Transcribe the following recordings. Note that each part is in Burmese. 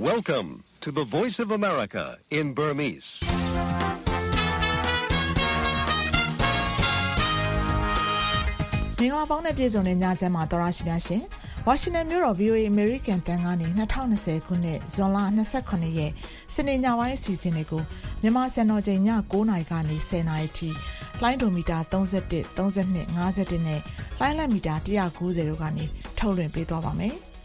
Welcome to the Voice of America in Burmese. ။မင်္ဂလာပေါင်းနဲ့ပြည်စုံတဲ့ညချမ်းမှာတော်ရရှိများရှင်။ဝါရှင်တန်မြို့တော် VOA American တန်ကနေ2020ခုနှစ်ဇွန်လ29ရက်စနေညပိုင်းအစီအစဉ်လေးကိုမြန်မာစံတော်ချိန်ည9:00နာရီကနေ10:00နာရီထိလိုင်းဒိုမီတာ31 32 51နဲ့လိုင်းလက်မီတာ190တို့ကနေထုတ်လွှင့်ပေးသွားပါမယ်။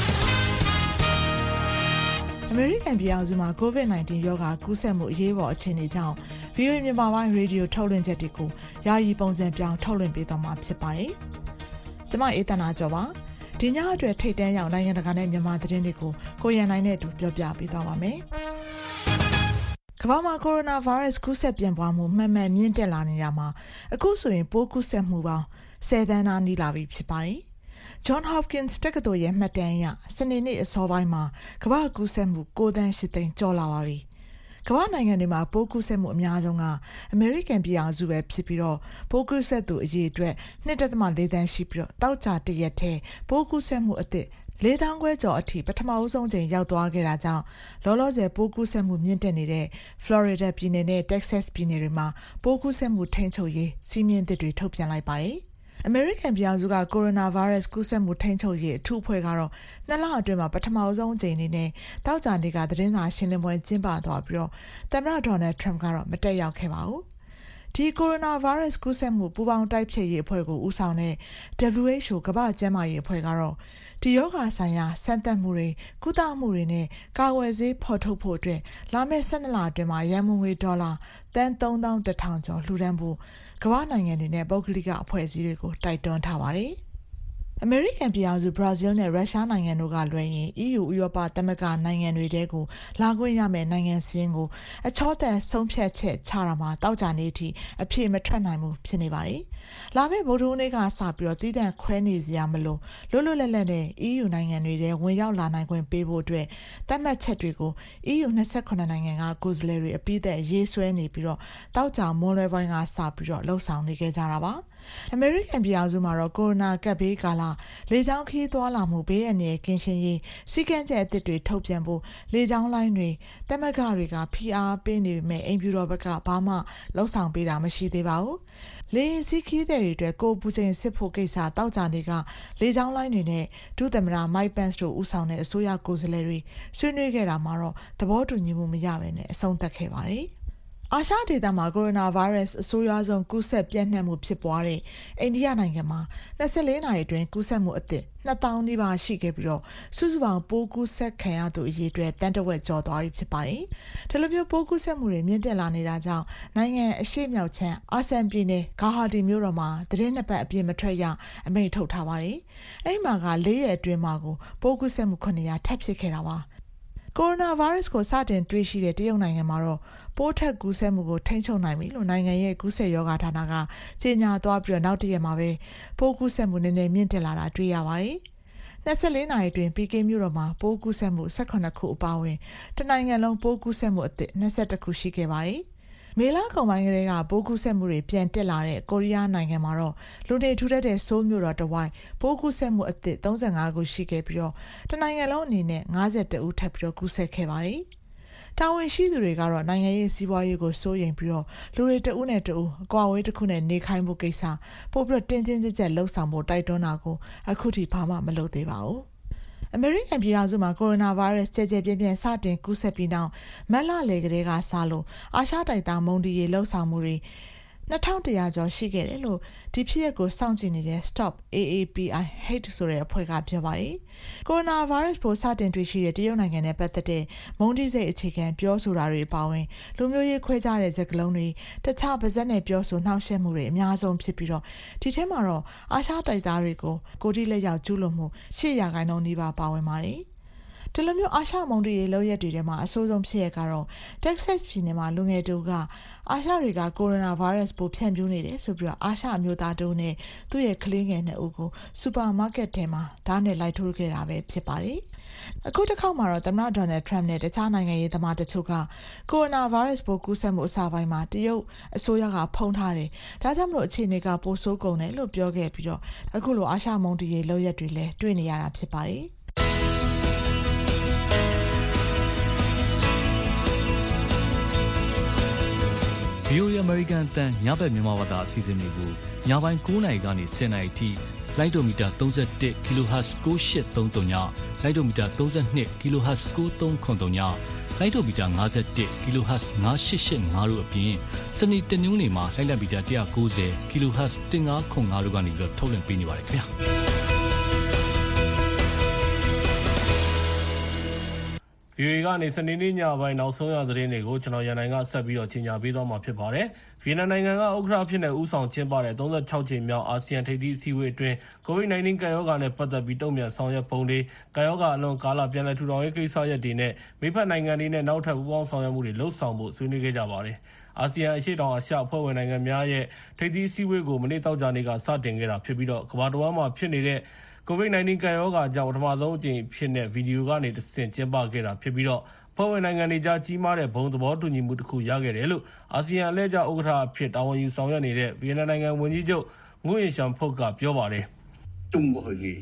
အမေရိကန်ပြည်အောင်စုမှာ COVID-19 ရောဂါကူးစက်မှုအရေးပေါ်အခြေအနေကြောင့် VOA မြန်မာပိုင်းရေဒီယိုထုတ်လွှင့်ချက်တွေကိုယာယီပုံစံပြောင်းထုတ်လွှင့်ပေးသွားမှာဖြစ်ပါတယ်။ကျွန်မအေးသနာကျော်ပါ။ဒီညအတွက်ထိတ်တန်းရောက်နိုင်ငံတကာနဲ့မြန်မာသတင်းတွေကိုကိုရန်နိုင်နဲ့အတူပြောပြပေးသွားပါမယ်။ကမ္ဘာမှာကိုရိုနာဗိုင်းရပ်စ်ကူးစက်ပြန့်ပွားမှုမှန်မှန်မြင့်တက်လာနေတာမှာအခုဆိုရင်ပိုးကူးစက်မှုပေါင်း10 သန်းနားနီးလာပြီဖြစ်ပါတယ်။ John Hopkins တက္ကသိုလ်ရဲ့မှတ်တမ်းအရစနေနေ့အစောပိုင်းမှာကမ္ဘာကူးစက်မှု9 သန်း 8 သိန်းကျော်လာပါပြီ။ကမ္ဘာနိုင်ငံတွေမှာပိုးကူးစက်မှုအများဆုံးကအမေရိကန်ပြည်အောင်စုပဲဖြစ်ပြီးတော့ပိုးကူးစက်သူအရေအတွက် 2.4 သန်းရှိပြီးတော့တောက်ကြတရက်ထဲပိုးကူးစက်မှုအသစ်4,000 ခွဲကျော်အထိပထမဦးဆုံးချိန်ရောက်သွားခဲ့တာကြောင့်လောလောဆယ်ပိုးကူးစက်မှုမြင့်တက်နေတဲ့ Florida ပြည်နယ်နဲ့ Texas ပြည်နယ်တွေမှာပိုးကူးစက်မှုထိန်းချုပ်ရေးစီမင်းသစ်တွေထုတ်ပြန်လိုက်ပါတယ်။အမေရိကန်ပြည်အောင်စုကကိုရိုနာဗိုင်းရပ်စ်ကူးစက်မှုထိန်းချုပ်ရေးအထူးအဖွဲ့ကတော့2 လအတွင်းမှာပထမဆုံးအကြိမ်အနေနဲ့တောက်ကြနေ့ကသတင်းစာရှင်းလင်းပွဲကျင်းပသွားပြီးတော့သမ္မတဒေါ်နယ်ထရမ့်ကတော့မတက်ရောက်ခဲ့ပါဘူး။ဒီကိုရိုနာဗိုင်းရပ်စ်ကူးစက်မှုပူးပေါင်းတိုက်ဖျက်ရေးအဖွဲ့ကိုဦးဆောင်တဲ့ WHO ကမ္ဘာ့ကျန်းမာရေးအဖွဲ့ကတော့ဒီရောဂါဆိုင်ရာစမ်းသပ်မှုတွေကုသမှုတွေနဲ့ကာကွယ်ဆေးဖော်ထုတ်ဖို့အတွက်လာမယ့်12 လအတွင်းမှာရန်ပုံငွေဒေါ်လာသန်း 3,100 ကျော်လှူဒါန်းဖို့ကမ္ဘာနိုင်ငံတွေနဲ့ပုဂ္ဂလိကအဖွဲ့အစည်းတွေကိုတိုက်တွန်းထားပါတယ်။အမေရိကန်ပြည်အောင်စုဘရာဇီးနဲ့ရုရှားနိုင်ငံတို့ကလွှဲရင် EU ဥရောပသမဂ္ဂနိုင်ငံတွေတဲကိုလာခွင့်ရမယ့်နိုင်ငံစည်းကိုအချောသက်ဆုံးဖြတ်ချက်ချတာမှာတောက်ကြနေအထိအပြည့်မထွက်နိုင်ဘူးဖြစ်နေပါတယ်။လာမယ့်ဗုဒ္ဓဟူးနေ့ကစပြီးတော့တည်တံ့ခွဲနေစရာမလိုလွတ်လွတ်လပ်လပ်နဲ့ EU နိုင်ငံတွေတဲဝင်ရောက်လာနိုင်ခွင့်ပေးဖို့အတွက်သတ်မှတ်ချက်တွေကို EU 28နိုင်ငံကကိုယ်စားလှယ်တွေအပိသက်ရေးဆွဲနေပြီးတော့တောက်ကြမွန်းလွဲပိုင်းကစပြီးတော့လှုပ်ဆောင်နေကြတာပါ။အမေရိကန်ပြည်အောင်စုမှာတော့ကိုရိုနာကပ်ဘေးကာလလေကြောင်းခရီးသွားလာမှုဘေးအန္တရာယ်ကင်းရှင်းရေးစည်းကမ်းချက်အသစ်တွေထုတ်ပြန်ဖို့လေကြောင်းလိုင်းတွေသမဂ္ဂတွေကဖိအားပေးနေပေမဲ့အိမ်ဖြူတော်ဘက်ကဘာမှလှုပ်ဆောင်ပေးတာမရှိသေးပါဘူး။လေယာဉ်စီးခရီးသည်တွေအတွက်ကိုပူချိန်စစ်ဖို့ကိစ္စတောက်ကြနေကလေကြောင်းလိုင်းတွေနဲ့ဒုသမ္မတ Mike Pence တို့ဦးဆောင်တဲ့အစိုးရကိုယ်စားလှယ်တွေဆွေးနွေးခဲ့တာမှာတော့သဘောတူညီမှုမရဘဲနဲ့အဆုံးသတ်ခဲ့ပါတယ်။အာရှဒေသမှာကိုရိုနာဗိုင်းရပ်စ်အဆိုးရွားဆုံးကူးစက်ပြန့်နှံ့မှုဖြစ်ပွားတဲ့အိန္ဒိယနိုင်ငံမှာ24 နာရီအတွင်းကူးစက်မှုအသစ် 2,000 နီးပါးရှိခဲ့ပြီးတော့စုစုပေါင်းပိုးကူးစက်ခံရသူအရေအတွက်တန်းတဝက်ကျော်သွားပြီဖြစ်ပါတယ်။ဒီလိုမျိုးပိုးကူးစက်မှုတွေမြင့်တက်လာနေတာကြောင့်နိုင်ငံအရှေ့မြောက်ခြမ်းအာဆန်ပြည်နယ်ဂါဟာတီမြို့တော်မှာသတင်းနှစ်ပတ်အပြည့်မထွက်ရအမိန့်ထုတ်ထားပါတယ်။အဲ့မှာက4 ရက်အတွင်းမှာကိုပိုးကူးစက်မှု900ထပ်ဖြစ်ခဲ့တာပါ။ကိုရိုနာဗိုင်းရပ်စ်ကိုစတင်တွေ့ရှိတဲ့တရုတ်နိုင်ငံမှာတော့ပိုးထက်ကူးစက်မှုကိုထိန်းချုပ်နိုင်ပြီလို့နိုင်ငံရဲ့ကူးစက်ရောဂါဌာနကကြေညာသွားပြီးတော့နောက်တရက်မှာပဲပိုးကူးစက်မှုနည်းနည်းမြင့်တက်လာတာတွေ့ရပါတယ်။24 နာရီအတွင်းပီကင်းမြို့တော်မှာပိုးကူးစက်မှု18 ခုအပါအဝင်တနိုင်ငံလုံးပိုးကူးစက်မှုအသစ်21 ခုရှိခဲ့ပါတယ်။မေလကုန်ပိုင်းကတည်းကပိုးကူးစက်မှုတွေပြန်တက်လာတဲ့ကိုရီးယားနိုင်ငံမှာတော့လူနေထူထပ်တဲ့ဆိုးလ်မြို့တော်တဝိုက်ပိုးကူးစက်မှုအသစ်35 ခုရှိခဲ့ပြီးတော့တနိုင်ငံလုံးအနေနဲ့52 ဦးထပ်ပြီးတော့ကူးစက်ခဲ့ပါတယ်။တာဝန်ရှိသူတွေကတော့နိုင်ငံရေးစီးပွားရေးကိုစိုးရိမ်ပြီးတော့လူတွေတဦးနဲ့တဦးအကွာအဝေးတစ်ခုနဲ့နေခိုင်းဖို့ကိစ္စပို့ပြီးတော့တင်းတင်းကြပ်ကြပ်လှုပ်ဆောင်ဖို့တိုက်တွန်းတာကိုအခုထိဘာမှမလုပ်သေးပါဘူး။အမေရိကန်ပြည်ထောင်စုမှာကိုရိုနာဗိုင်းရပ်စ်ကျယ်ကျယ်ပြန့်ပြန့်စတင်ကူးစက်ပြီးနောက်မတ်လလယ်ကလေးကစလို့အာရှတိုက်သားမုန်တီရေလှုပ်ဆောင်မှုတွေ2100 ကျော်ရှိခဲ့တယ်လို့ဒီဖြစ်ရပ်ကိုစောင့်ကြည့်နေတဲ့ Stop AAPI Hate ဆိုတဲ့အဖွဲ့ကပြောပါတယ်။ကိုရိုနာဗိုင်းရပ်စ်ပိုးစတင်တွေ့ရှိတဲ့တရုတ်နိုင်ငံနဲ့ပတ်သက်တဲ့မုန်းတီးစိတ်အခြေခံပြောဆိုတာတွေအပါအဝင်လူမျိုးရေးခွဲခြားတဲ့စကားလုံးတွေတခြားပါးစပ်နဲ့ပြောဆိုနှောင့်ယှက်မှုတွေအများဆုံးဖြစ်ပြီးတော့ဒီထဲမှာတော့အာရှတိုက်သားတွေကိုကိုယ်ထိလက်ရောက်ကျူးလွန်မှု8% နီးပါးပါဝင်ပါတယ်။ဒီလိုမျိုးအာရှမုန်တီရေလောက်ရက်တွေထဲမှာအဆိုးဆုံးဖြစ်ရကတော့ Texas ပြည်နယ်မှာလူငယ်တူကအာရှတွေကကိုရိုနာဗိုင်းရပ်စ်ပိုးဖြန့်ဖြူးနေတယ်ဆိုပြီးတော့အာရှအမျိုးသားတူနဲ့သူ့ရဲ့ကလေးငယ်2 ဦးကိုစူပါမားကတ်ထဲမှာဓာတ်နဲ့လိုက်ထိုးခဲ့တာပဲဖြစ်ပါတယ်။အခုတစ်ခေါက်မှာတော့သမ္မတဒေါ်နယ်ထရမ့်နဲ့တခြားနိုင်ငံရေးသမားတချို့ကကိုရိုနာဗိုင်းရပ်စ်ပိုးကူးစက်မှုအစပိုင်းမှာတရုတ်အစိုးရကဖုံးထားတယ်။ဒါကြောင့်မလို့အခြေအနေကပိုဆိုးကုန်တယ်လို့ပြောခဲ့ပြီးတော့အခုလိုအာရှမုန်တီရေလောက်ရက်တွေလည်းတွေ့နေရတာဖြစ်ပါတယ်။ VOA American တန်ညဘက်မြန်မာဘာသာအစီအစဉ်တွေကိုညပိုင်း9:00 နာရီကနေ10:00 နာရီထိလိုက်ဒိုမီတာ31 kHz 9833ညလိုက်ဒိုမီတာ32 kHz 9393ညလိုက်ဒိုမီတာ51 kHz 9885တို့အပြင်စနေတနင်္ဂနွေမှာလိုက်လက်မီတာ190 kHz 1505တို့ကနေပြီးတော့ထုတ်လွှင့်ပေးနေပါတယ်ခင်ဗျာ VOA ကနေစနေနေ့ညပိုင်းနောက်ဆုံးရသတင်းတွေကိုကျွန်တော်ရန်နိုင်ကဆက်ပြီးတော့ကြီးညာပေးသွားမှာဖြစ်ပါတယ်။ဗီယက်နမ်နိုင်ငံကဥက္ကဋ္ဌဖြစ်တဲ့ဦးဆောင်ကျင်းပတဲ့36ကြိမ်မြောက်အာဆီယံထိပ်သီးအစည်းအဝေးအတွင်း COVID-19 ကပ်ရောဂါနဲ့ပတ်သက်ပြီးတုံ့ပြန်ဆောင်ရွက်ပုံတွေကပ်ရောဂါအလွန်ကာလပြန်လည်ထူထောင်ရေးကိစ္စရပ်တွေနဲ့မိဖက်နိုင်ငံတွေနဲ့နောက်ထပ်ပူးပေါင်းဆောင်ရွက်မှုတွေလှုပ်ဆောင်ဖို့ဆွေးနွေးခဲ့ကြပါတယ်။အာဆီယံအရှေ့တောင်အာရှအဖွဲ့ဝင်နိုင်ငံများရဲ့ထိပ်သီးအစည်းအဝေးကိုမနေ့တောက်ကြနေ့ကစတင်ခဲ့တာဖြစ်ပြီးတော့ကမ္ဘာတော်မှာဖြစ်နေတဲ့COVID-19 ကပ်ရောဂါကြောင့်ပထမဆုံးအကြိမ်ဖြစ်တဲ့ဗီဒီယိုကနေတဆင့်ကျင်းပခဲ့တာဖြစ်ပြီးတော့ဖွဲ့ဝင်နိုင်ငံတွေကြားကြီးမားတဲ့ဘုံသဘောတူညီမှုတစ်ခုရခဲ့တယ်လို့အာဆီယံအလှည့်ကျဥက္ကဋ္ဌအဖြစ်တာဝန်ယူဆောင်ရွက်နေတဲ့ဗီယက်နမ်နိုင်ငံဝန်ကြီးချုပ်ငွေရှန်ဖုတ်ကပြောပါတယ်။ Chung hội nghị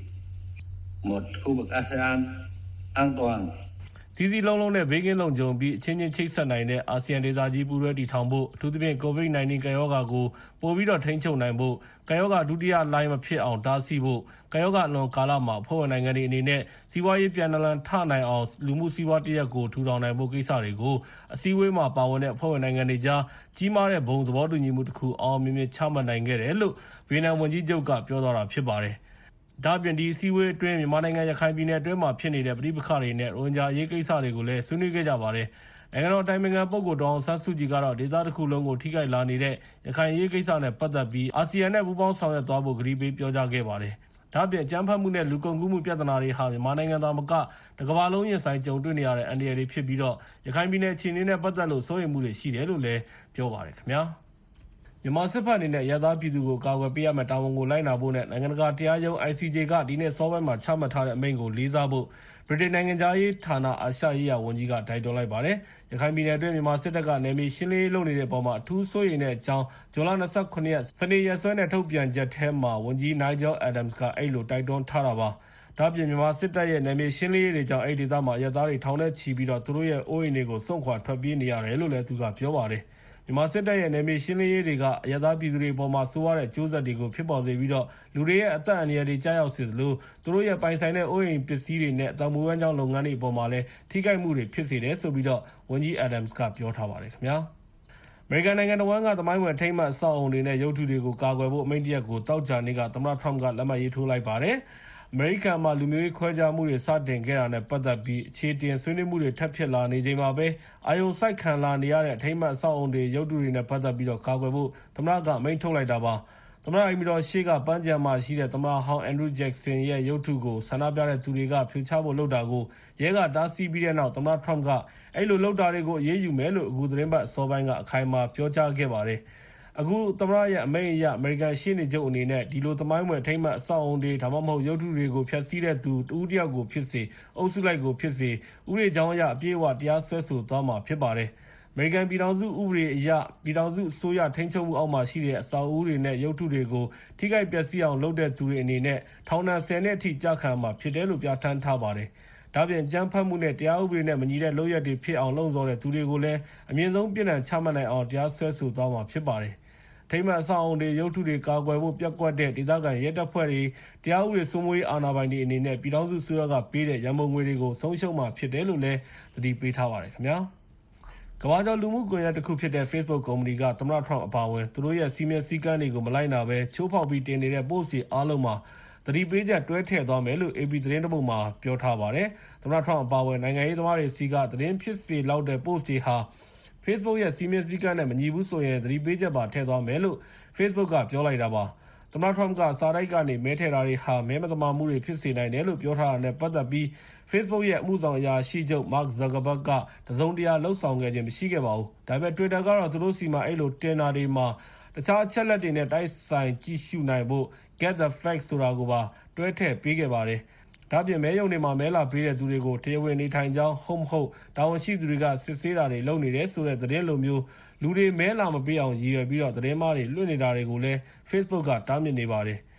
một khu vực ASEAN an toàn စီစီလုံးလုံးနဲ့ဘေးကင်းလုံခြုံပြီးအချင်းချင်းချိတ်ဆက်နိုင်တဲ့အာဆီယံဒေသကြီးပူးတွဲတည်ထောင်ဖို့အထူးသဖြင့် COVID-19 ကပ်ရောဂါကိုပိုပြီးတော့ထိန်းချုပ်နိုင်ဖို့ကပ်ရောဂါဒုတိယလှိုင်းမဖြစ်အောင်တားဆီးဖို့ကပ်ရောဂါအလွန်ကာလမှာဖွဲ့ဝင်နိုင်ငံတွေအနေနဲ့စီးပွားရေးပြန်လည်ထနိုင်အောင်လူမှုစီးပွားတရက်ကိုထူထောင်နိုင်ဖို့ကိစ္စတွေကိုအစည်းအဝေးမှာပါဝင်တဲ့ဖွဲ့ဝင်နိုင်ငံတွေကြားကြီးမားတဲ့ဘုံသဘောတူညီမှုတစ်ခုအောင်မြင်မြင်ချမှတ်နိုင်ခဲ့တယ်လို့ဗီယက်နမ်ဝန်ကြီးချုပ်ကပြောသွားတာဖြစ်ပါတယ်။ဒါ့အပြင်ဒီအစည်းအဝေးအတွင်းမြန်မာနိုင်ငံရခိုင်ပြည်နယ်အတွင်းမှာဖြစ်နေတဲ့ပဋိပက္ခတွေနဲ့ရိုဟင်ဂျာအရေးကိစ္စတွေကိုလည်းဆွေးနွေးခဲ့ကြပါတယ်။နိုင်ငံတော်တိုင်ပင်ခံပုဂ္ဂိုလ်ဒေါ်အောင်ဆန်းစုကြည်ကတော့ဒေသတစ်ခုလုံးကိုထိခိုက်လာနေတဲ့ရခိုင်အရေးကိစ္စနဲ့ပတ်သက်ပြီးအာဆီယံနဲ့ပူးပေါင်းဆောင်ရွက်သွားဖို့ကတိပေးပြောကြားခဲ့ပါတယ်။ဒါ့အပြင်အကြမ်းဖက်မှုနဲ့လူကုန်ကူးမှုပြဿနာတွေဟာမြန်မာနိုင်ငံသားမကတစ်ကမ္ဘာလုံးရင်ဆိုင်ကြုံတွေ့နေရတဲ့အန္တရာယ်တွေဖြစ်ပြီးတော့ရခိုင်ပြည်နယ်အခြေအနေနဲ့ပတ်သက်လို့စိုးရိမ်မှုတွေရှိတယ်လို့လည်းပြောပါတယ်ခင်ဗျာ။မြန်မာစစ်ဖက်အနေနဲ့ရသားပြည်သူကိုကာကွယ်ပေးရမယ့်တာဝန်ကိုလိုက်နာဖို့နဲ့နိုင်ငံတကာတရားရုံး ICJ ကဒီနေ့စောပိုင်းမှာချမှတ်ထားတဲ့အမိန့်ကိုလေးစားဖို့ဗြိတိန်နိုင်ငံသားရေးဌာနအာရှရေးရာဝန်ကြီးကတိုက်တွန်းလိုက်ပါတယ်။ရခိုင်ပြည်နယ်အတွင်းမြန်မာစစ်တပ်ကနယ်မြေရှင်းလင်းရေးလုပ်နေတဲ့အပေါ်မှာအထူးစိုးရိမ်တဲ့အကြောင်းဇွန်လ29ရက်စနေရက်စွဲနဲ့ထုတ်ပြန်ချက်ထဲမှာဝန်ကြီး Nigel Adams ကအဲ့လိုတိုက်တွန်းထားတာပါ။ဒါ့အပြင်မြန်မာစစ်တပ်ရဲ့နယ်မြေရှင်းလင်းရေးတွေကြောင့်အဲ့ဒီဒေသမှာရသားတွေထောင်ထဲချီပြီးတော့သူတို့ရဲ့အိုးအိမ်တွေကိုစွန့်ခွာထွက်ပြေးနေရတယ်လို့လည်းသူကပြောပါတယ်။မြန်မာစစ်တပ်ရဲ့နယ်မြေရှင်းလင်းရေးတွေကအရသာပြည်သူတွေအပေါ်မှာဆိုးရတဲ့အကျိုးဆက်တွေကိုဖြစ်ပေါ်စေပြီးတော့လူတွေရဲ့အသက်အန္တရာယ်တွေကြားရောက်စေသလိုသူတို့ရဲ့ပိုင်ဆိုင်တဲ့အိုးအိမ်ပစ္စည်းတွေနဲ့အသက်မွေးဝမ်းကြောင်းလုပ်ငန်းတွေအပေါ်မှာလည်းထိခိုက်မှုတွေဖြစ်စေတယ်ဆိုပြီးတော့ဝန်ကြီး Adams ကပြောထားပါတယ်ခင်ဗျာ။အမေရိကန်နိုင်ငံတော်ကသမိုင်းဝင်ထိမ်းမှတ်အဆောက်အုံတွေနဲ့ရုပ်ထုတွေကိုကာကွယ်ဖို့အမိန့်တရက်ကိုတောက်ကြနေ့ကသမ္မတ Trump ကလက်မှတ်ရေးထိုးလိုက်ပါတယ်။အမေရိကန်မှာလူမျိုးရေးခွဲခြားမှုတွေစတင်ခဲ့တာနဲ့ပတ်သက်ပြီးအခြေတင်ဆွေးနွေးမှုတွေထပ်ဖြစ်လာနေချိန်မှာပဲအာယုံစိုက်ခံလာနေရတဲ့အထိမ်းအမှတ်အဆောက်အုံတွေရုပ်တုတွေနဲ့ပတ်သက်ပြီးတော့ကာကွယ်ဖို့သမ္မတကအမိန့်ထုတ်လိုက်တာပါသမ္မတအိမ်တော်ရှေ့ကပန်းခြံမှာရှိတဲ့သမ္မတဟောင်း Andrew Jackson ရဲ့ရုပ်ထုကိုဆန္ဒပြတဲ့သူတွေကဖြိုချဖို့လုပ်တာကိုရဲကတားဆီးပြီးတဲ့နောက်သမ္မတ Trump ကအဲ့လိုလုပ်တာတွေကိုအရေးယူမယ်လို့အခုသတင်းပတ်အစောပိုင်းကအခိုင်အမာပြောကြားခဲ့ပါတယ်အခုသမ္မတရဲ့အမိန့်အရအမေရိကန်ရှေ့နေချုပ်အနေနဲ့ဒီလိုသမိုင်းဝင်ထိမ့်မှတ်အဆောက်အုံတွေဒါမှမဟုတ်ရုပ်ထုတွေကိုဖျက်ဆီးတဲ့သူတဦးတယောက်ကိုဖြစ်စေအုပ်စုလိုက်ကိုဖြစ်စေဥပဒေကြောင်းအရအပြည့်အဝတရားစွဲဆိုသွားမှာဖြစ်ပါတယ်အမေရိကန်ပြည်ထောင်စုဥပဒေအရပြည်ထောင်စုအစိုးရထိန်းချုပ်မှုအောက်မှာရှိတဲ့အဆောက်အဦတွေနဲ့ရုပ်ထုတွေကိုထိခိုက်ပျက်စီးအောင်လုပ်တဲ့သူတွေအနေနဲ့ထောင်ဒဏ်10နှစ်အထိကြာခံမှာဖြစ်တယ်လို့ပြဋ္ဌာန်းထားပါတယ်ဒါပြင်ကြမ်းဖက်မှုနဲ့တရားဥပဒေနဲ့မညီတဲ့လုပ်ရက်တွေဖြစ်အောင်လှုံ့ဆော်တဲ့သူတွေကိုလည်းအမြင့်ဆုံးပြည်နှံချမှတ်နိုင်အောင်တရားစွဲဆိုသွားမှာဖြစ်ပါတယ်ထိမ့်မှအဆောင်အုံတွေရုပ်ထုတွေကာကွယ်ဖို့ပြက်ကွက်တဲ့ဒေသခံရဲတပ်ဖွဲ့တွေတရားဥပဒေစိုးမိုးရေးအာဏာပိုင်တွေအနေနဲ့ပြည်ထောင်စုဆိုရကပေးတဲ့ရန်ပုံငွေတွေကိုဆုံးရှုံးမှာဖြစ်တယ်လို့လည်းသတိပေးထားပါတယ်ခင်ဗျာကမ္ဘာကျော်လူမှုကွန်ရက်တစ်ခုဖြစ်တဲ့ Facebook ကုမ္ပဏီကသမ္မတ Trump အပါအဝင်သူတို့ရဲ့စီမံစည်းကမ်းတွေကိုမလိုက်နာဘဲချိုးဖောက်ပြီးတင်နေတဲ့ post တွေအားလုံးမှာသတိပေးချက်တွဲထည့်သွားမယ်လို့ AP သတင်းတပုဒ်မှာပြောထားပါတယ်သမ္မတ Trump အပါအဝင်နိုင်ငံရေးသမားတွေစီကသတင်းဖြစ်စေလောက်တဲ့ post တွေဟာ Facebook ရဲ့စီမံစည်းကမ်းနဲ့မညီဘူးဆိုရင်သတိပေးချက်ပါထည့်သွားမယ်လို့ Facebook ကပြောလိုက်တာပါသမ္မတ Trump ကစာတိုက်ကနေမဲထည့်တာတွေဟာမဲမသမာမှုတွေဖြစ်စေနိုင်တယ်လို့ပြောထားတာနဲ့ပတ်သက်ပြီး Facebook ရဲ့အမှုဆောင်အရာရှိချုပ် Mark Zuckerberg ကတစုံတရာလှုပ်ဆောင်ခဲ့ခြင်းမရှိခဲ့ပါဘူးဒါပေမဲ့ Twitter ကတော့သူတို့စီမှာအဲ့လိုတင်တာတွေမှာတခြားအချက်လက်တွေနဲ့တိုက်ဆိုင်ကြည့်ရှုနိုင်ဖို့ Get the Facts ဆိုတာကိုပါတွဲထည့်ပေးခဲ့ပါတယ်ဒါပြင်မဲယုံတွေမှာမဲလာပေးတဲ့သူတွေကိုတရားဝင်နေထိုင်ကြောင်းဟုတ်မဟုတ်တာဝန်ရှိသူတွေကစစ်ဆေးတာတွေလုပ်နေတယ်ဆိုတဲ့သတင်းလိုမျိုးလူတွေမဲလာမပေးအောင်ရည်ရွယ်ပြီးတော့သတင်းမားတွေလွှင့်နေတာတွေကိုလည်း Facebook ကတားမြစ်နေပါတယ်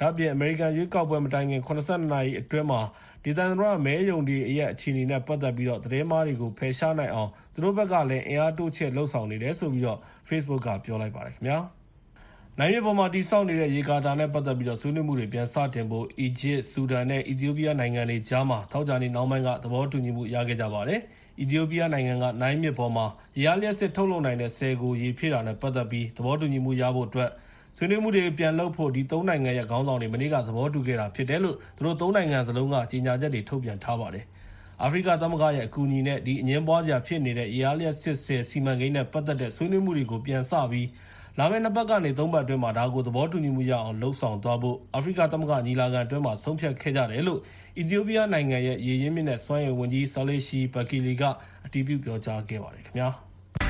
ဒါ့အပြင်အမေရိကန်ရွေးကောက်ပွဲမတိုင်ခင်82နာရီအတွင်းမှာဒေသန္တရမဲယုံတွေရဲ့အခြေအနေနဲ့ပတ်သက်ပြီးသတင်းမှားတွေကိုဖယ်ရှားနိုင်အောင်သူတို့ဘက်ကလည်းအင်အားတိုးချဲ့လှုံ့ဆော်နေတယ်ဆိုပြီးFacebook ကပြောလိုက်ပါတယ်ခင်ဗျာ။နိုင်မြေပေါ်မှာတည်ဆောက်နေတဲ့ရေကာတာနဲ့ပတ်သက်ပြီးဆွေးနွေးမှုတွေပြန်စတင်ဖို့အီဂျစ်၊ဆူဒန်နဲ့အီသီယိုးပီးယားနိုင်ငံတွေကြားမှာထောက်ကြနေနောက်ပိုင်းကသဘောတူညီမှုရခဲ့ကြပါတယ်။အီသီယိုးပီးယားနိုင်ငံကနိုင်မြေပေါ်မှာရေအားလျှပ်စစ်ထုတ်လုပ်နိုင်တဲ့ဆယ်ကိုရေဖြည့်တာနဲ့ပတ်သက်ပြီးသဘောတူညီမှုရဖို့အတွက်ဆွေးနွေးမှုတွေပြန်လုပ်ဖို့ဒီ၃နိုင်ငံရဲ့ခေါင်းဆောင်တွေမနေ့ကသဘောတူခဲ့တာဖြစ်တယ်လို့သူတို့၃နိုင်ငံစလုံးကကြေညာချက်တွေထုတ်ပြန်ထားပါတယ်။အာဖရိကသမဂ္ဂရဲ့အကူအညီနဲ့ဒီအငင်းပွားစရာဖြစ်နေတဲ့ရေအားလျှပ်စစ်ဆယ်စီမံကိန်းနဲ့ပတ်သက်တဲ့ဆွေးနွေးမှုတွေကိုပြန်စပြီးလာမယ့်2ပတ်ကနေ3ပတ်အတွင်းမှာဒါကိုသဘောတူညီမှုရအောင်လှုံ့ဆော်သွားဖို့အာဖရိကသမဂ္ဂညီလာခံအတွင်းမှာဆုံးဖြတ်ခဲ့ကြတယ်လို့အီသီယိုးပီးယားနိုင်ငံရဲ့ရေရင်းမြစ်နဲ့စွမ်းအင်ဝန်ကြီးဆာလေးရှီဘကီလီကအတည်ပြုပြောကြားခဲ့ပါတယ်ခင်ဗျာ။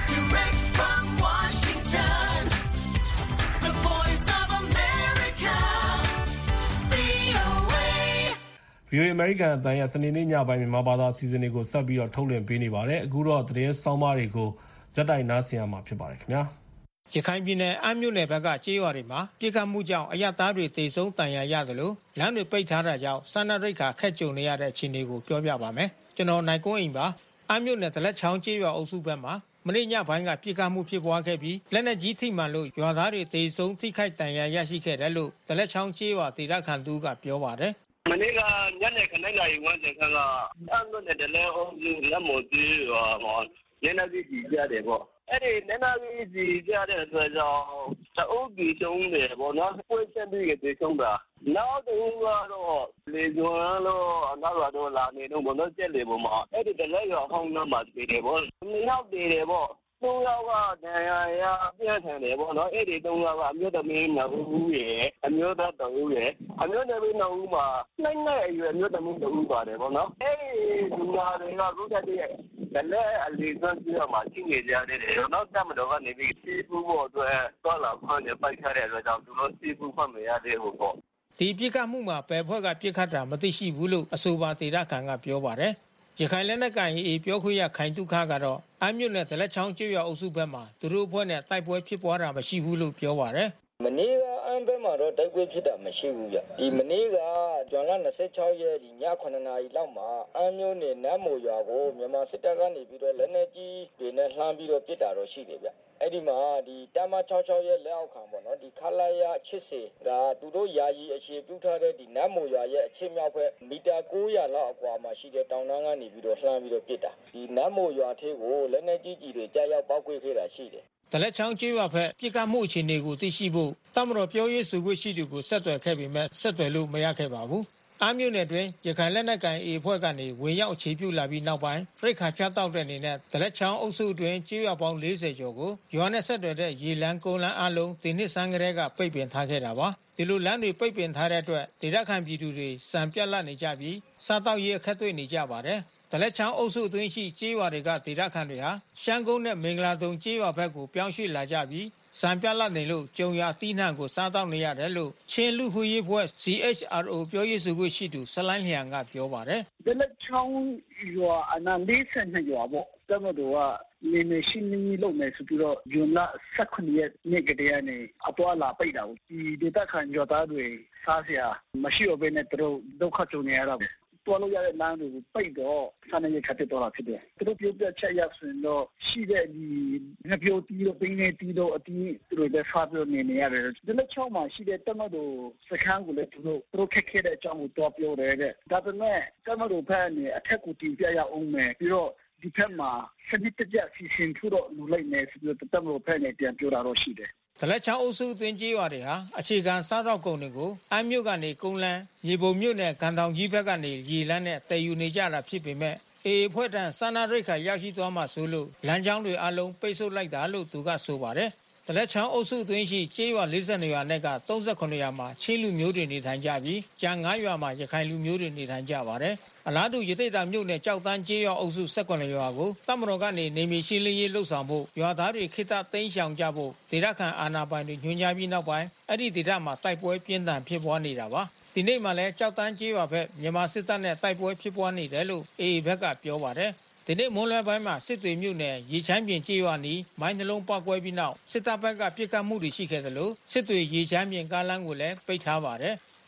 VOA အမေရိကန်အသံရဲ့စနေနေ့ညပိုင်းမြန်မာဘာသာအစီအစဉ်တွေကိုဆက်ပြီးထုတ်လွှင့်ပေးနေပါတယ်။အခုတော့သတင်းဆောင်းပါးတွေကိုဇက်တိုက်နားဆင်ရမှာဖြစ်ပါတယ်ခင်ဗျာ။ရခိုင်ပြည်နယ်အမ်းမြို့နယ်ဘက်ကကြေးရွာတွေမှာပြည်ခတ်မှုကြောင့်အရသားတွေတေဆုံးတန်ရာရတယ်လို့လမ်းတွေပိတ်ထားတာကြောင့်စားနပ်ရိက္ခာခက်ကြုံနေရတဲ့အခြေအနေကိုပြောပြပါမယ်။ကျွန်တော်နိုင်ကွန်းအိမ်ပါ။အမ်းမြို့နယ်ဒလက်ချောင်းကြေးရွာအုပ်စုဘက်မှာမနေ့ညပိုင်းကပြည်ခတ်မှုဖြစ်ပွားခဲ့ပြီးလက်နက်ကြီးထိမှန်လို့ရွာသားတွေတေဆုံးထိခိုက်တန်ရာရရှိခဲ့တယ်လို့ဒလက်ချောင်းကြေးရွာဒေသခံသူကပြောပါတယ်။မနေ့ကညနေ9:00နာရီဝန်းကျင်ကအမ်းမြို့နယ်ဒလက်အုပ်စုလက်မော်ကြီးရွာမှာနည်းနည်းကြီးကြရတယ်ပေါ့။အဲ့ဒီနည်းနည်းကြီးကြတဲ့အတွက်ကြောင့်တအုပ်ကြီးကျုံးတယ်ပေါ့နော်။ပွဲချက်ပြီးတေဆုံးတာ။နောက်တူကတော့လေကျွန်းလို့နောက်တော့လာနေတော့ဘုံတော့ကျက်လေပုံမှာအဲ့ဒီဒလက်ရွာဟောင်းမှာတည်တယ်ပေါ့။နှစ်ယောက်တည်တယ်ပေါ့။၃ယောက်ကဒဏ်ရာရပြင်းထန်တယ်ပေါ့နော်အဲ့ဒီ၃ယောက်ကအမျိုးသမီး2ဦးရယ်အမျိုးသား2ဦးရယ်အမျိုးသမီး2ဦးမှာနှစ်နဲ့အရွယ်အမျိုးသမီး2ဦးပါတယ်ပေါ့နော်အဲ့ဒီလူနာတွေကရုပ်သက်ရဲ့ဒလက်အလီစွမ်းပြမှာရှိနေကြတယ်တော့တမတော်ကနေပြီးစီးပူးဖို့အတွက်သွားလာခွင့်နဲ့ပိုက်ထားတဲ့အတွက်ကြောင့်သူတို့စီးပူးခွင့်မရသေးဘူးပေါ့ဒီပြစ်ခတ်မှုမှာဘယ်ဖွဲ့ကပြစ်ခတ်တာမသိရှိဘူးလို့အဆိုပါဒေသခံကပြောပါတယ်ရခိုင်လက်နက်ကိုင်အေပြောခွင့်ရခိုင်တုခကတော့အမ်းမြို့နယ်ဒလက်ချောင်းကျွော်အုပ်စုဘက်မှာသူတို့အဖွဲ့နဲ့တိုက်ပွဲဖြစ်ပွားတာမရှိဘူးလို့ပြောပါတယ်မနေ့ကအမ်းဘက်မှာတော့တိုက်ပွဲဖြစ်တာမရှိဘူးဗျဒီမနေ့ကဇွန်လ26ရက်ဒီည9နာရီလောက်မှာအမ်းမြို့နယ်နမ်းမိုရွာကိုမြန်မာစစ်တပ်ကနေပြီးတော့လက်နက်ကြီးတွေနဲ့လှမ်းပြီးတော့ပစ်တာတော့ရှိတယ်ဗျအဲ့ဒီမှာဒီတမ66ရဲ့လက်အောက်ခံပေါ့နော်ဒီခလာရ80ကသူတို့ယာယီအခြေပြုထားတဲ့ဒီနမ်းမိုရွာရဲ့အခြေမြောက်ဘက်မီတာ900လောက်အကွာမှာရှိတဲ့တောင်တန်းကနေပြီးတော့လှမ်းပြီးတော့ပစ်တာဒီနမ်းမိုရွာထဲကိုလက်နက်ကြီးကြီးတွေကြားရောက်ပောက်ကွဲခဲ့တာရှိတယ်ဒလက်ချောင်းကျွော်ဘက်ပြစ်ခတ်မှုအခြေအနေကိုသိရှိဖို့တမတော်ပြောရေးဆိုခွင့်ရှိသူကိုဆက်သွယ်ခဲ့ပေမဲ့ဆက်သွယ်လို့မရခဲ့ပါဘူးအမ်းမြို့နယ်တွင်ရခိုင်လက်နက်ကိုင်အေဖွဲ့ကနေဝင်ရောက်အခြေပြုလာပြီးနောက်ပိုင်းပြိခါဖြတ်တောက်တဲ့အနေနဲ့ဒလက်ချောင်းအုပ်စုတွင်ကျွော်ပေါင်း40ကျော်ကိုရွာနဲ့ဆက်သွယ်တဲ့ရေလမ်းကုန်းလမ်းအလုံးဒီနှစ်ဆန်းကလေးကပိတ်ပင်ထားခဲ့တာပါဒီလိုလမ်းတွေပိတ်ပင်ထားတဲ့အတွက်ဒေသခံပြည်သူတွေစံပြတ်လတ်နေကြပြီးစားတောက်ရေးအခက်တွေ့နေကြပါတယ်ဒလက်ချောင်းအုပ်စုအတွင်းရှိကျေးရွာတွေကဒေသခံတွေဟာရှမ်းကုန်းနဲ့မင်္ဂလာတုံကျေးရွာဘက်ကိုပြောင်းရွှေ့လာကြပြီးစံပြလတ်နေလို့ကြုံရတီးနှံကိုစားတောက်နေရတယ်လို့ချင်းလူခွေရေးဖွဲ့ CHRO ပြောရေးဆိုခွင့်ရှိသူဆလိုင်းလျံကပြောပါတယ်ဒလက်ချောင်းရွာအနာ42ရွာပေါ့တမတော်ကနေမရှင်းနေလို့မယ်ဆိုပြီးတော့ဂျွန်လ18ရက်နေ့ကတည်းကနေအသွားလာပိတ်တာဒီဒေသခံရွာသားတွေစားစရာမရှိတော့ဘဲနဲ့သူတို့ဒုက္ခကြုံနေရတာတော်လို့ရတဲ့လမ်းတွေကိုပိတ်တော့စားနေရခက်တော့တာဖြစ်တယ်သူတို့ပြောပြချက်ရဆိုရင်တော့ရှိတဲ့ဒီငပြိုတီးတော့ပင်းနေတီးတော့အတီးသူတို့ပဲဖားပြနေရတယ်ဒီလက်ချောင်းမှာရှိတဲ့တမတို့စခန်းကိုလည်းသူတို့ခက်ခဲတဲ့အကြောင်းကိုတော့ပြောတယ်တဲ့ဒါပေမဲ့တမတို့ဖက်နေအထက်ကိုတင်ပြရအောင်မယ်ပြီးတော့ဒီဖက်မှာစနစ်တကျစီစဉ်ထူတော့လူလိုက်နေဆိုပြီးတော့တမတို့ဖက်နေပြန်ပြောတာတော့ရှိတယ်ဒလက်ချောင်းအုပ်စုအတွင်းကြီးရွာတွေဟာအခြေခံစားတော့ကုန်တွေကိုအမ်းမြို့ကနေကုန်းလန်းရေပုံမြို့နယ်ကန်တောင်ကြီးဘက်ကနေရေလန်းနဲ့တည်ယူနေကြတာဖြစ်ပေမဲ့အေဖွဲ့တန်းစားနာရိတ်ခါရောက်ရှိသွားမှဆိုလို့လမ်းကြောင်းတွေအလုံးပိတ်ဆို့လိုက်တာလို့သူကဆိုပါတယ်ဒလက်ချောင်းအုပ်စုအတွင်းရှိကျေးရွာ42ရွာနဲ့က38ရွာမှာချင်းလူမျိုးတွေနေထိုင်ကြပြီးကျန်9ရွာမှာရခိုင်လူမျိုးတွေနေထိုင်ကြပါတယ်အလားတူရသိတာမြို့နယ်ကြောက်တန်းကျေးရွာအုပ်စု18ရွာကိုတမတော်ကနေနေမီရှင်းလင်းရေးလှုပ်ဆောင်ဖို့ရွာသားတွေခိတသိမ်းရှောင်ကြဖို့ဒေသခံအာဏာပိုင်တွေညွှန်ကြားပြီးနောက်ပိုင်းအဲ့ဒီဒေသမှာတိုက်ပွဲပြင်းထန်ဖြစ်ပွားနေတာပါဒီနေ့မှလည်းကြောက်တန်းကျေးရွာဘက်မြန်မာစစ်တပ်နဲ့တိုက်ပွဲဖြစ်ပွားနေတယ်လို့အေဘက်ကပြောပါတယ်ဒီနေ့မွန်းလွဲပိုင်းမှာစစ်တွေမြို့နယ်ရေချမ်းပြင်ကျေးရွာနီးမိုင်းနှလုံးပောက်ကွဲပြီးနောက်စစ်တပ်ဘက်ကပြစ်ခတ်မှုတွေရှိခဲ့တယ်လို့စစ်တွေရေချမ်းပြင်ကားလမ်းကိုလည်းပိတ်ထားပါတယ်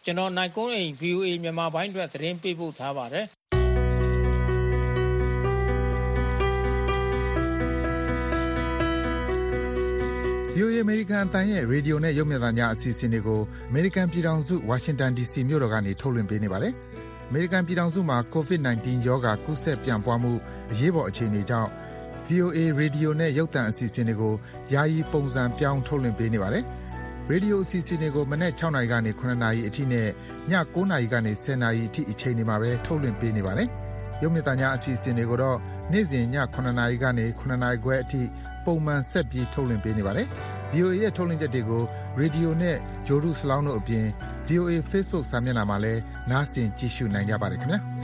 ကျွန်တော်နိုင်ကွန်းအိမ် VOA မြန်မာပိုင်းအတွက်သတင်းပေးပို့ထားပါတယ် VOA အမေရိကန်အသံရဲ့ရေဒီယိုနဲ့ရုပ်မြင်သံကြားအစီအစဉ်တွေကိုအမေရိကန်ပြည်ထောင်စုဝါရှင်တန် DC မြို့တော်ကနေထုတ်လွှင့်ပေးနေပါတယ်။အမေရိကန်ပြည်ထောင်စုမှာ COVID-19 ရောဂါကူးစက်ပြန့်ပွားမှုအရေးပေါ်အခြေအနေကြောင့် VOA ရေဒီယိုနဲ့ရုပ်သံအစီအစဉ်တွေကိုယာယီပုံစံပြောင်းထုတ်လွှင့်ပေးနေပါတယ်။ရေဒီယိုအစီအစဉ်တွေကိုမနက် 6 နာရီကနေ 9 နာရီအထိနဲ့ည 9 နာရီကနေ 10 နာရီအထိအချိန်တွေမှာပဲထုတ်လွှင့်ပေးနေပါတယ်။ရုပ်မြင်သံကြားအစီအစဉ်တွေကိုတော့နေ့စဉ်ည 9 နာရီကနေ 9 နာရီခွဲအထိပုံမှန်ဆက်ပြီးထုတ်လွှင့်ပေးနေပါတယ်။ VOA ရဲ့ထုတ်လွှင့်ချက်တွေကိုရေဒီယိုနဲ့ဂျိုဒုစလောင်းတို့အပြင် VOA Facebook စာမျက်နှာမှာလည်းနားဆင်ကြည့်ရှုနိုင်ကြပါတယ်ခင်ဗျာ။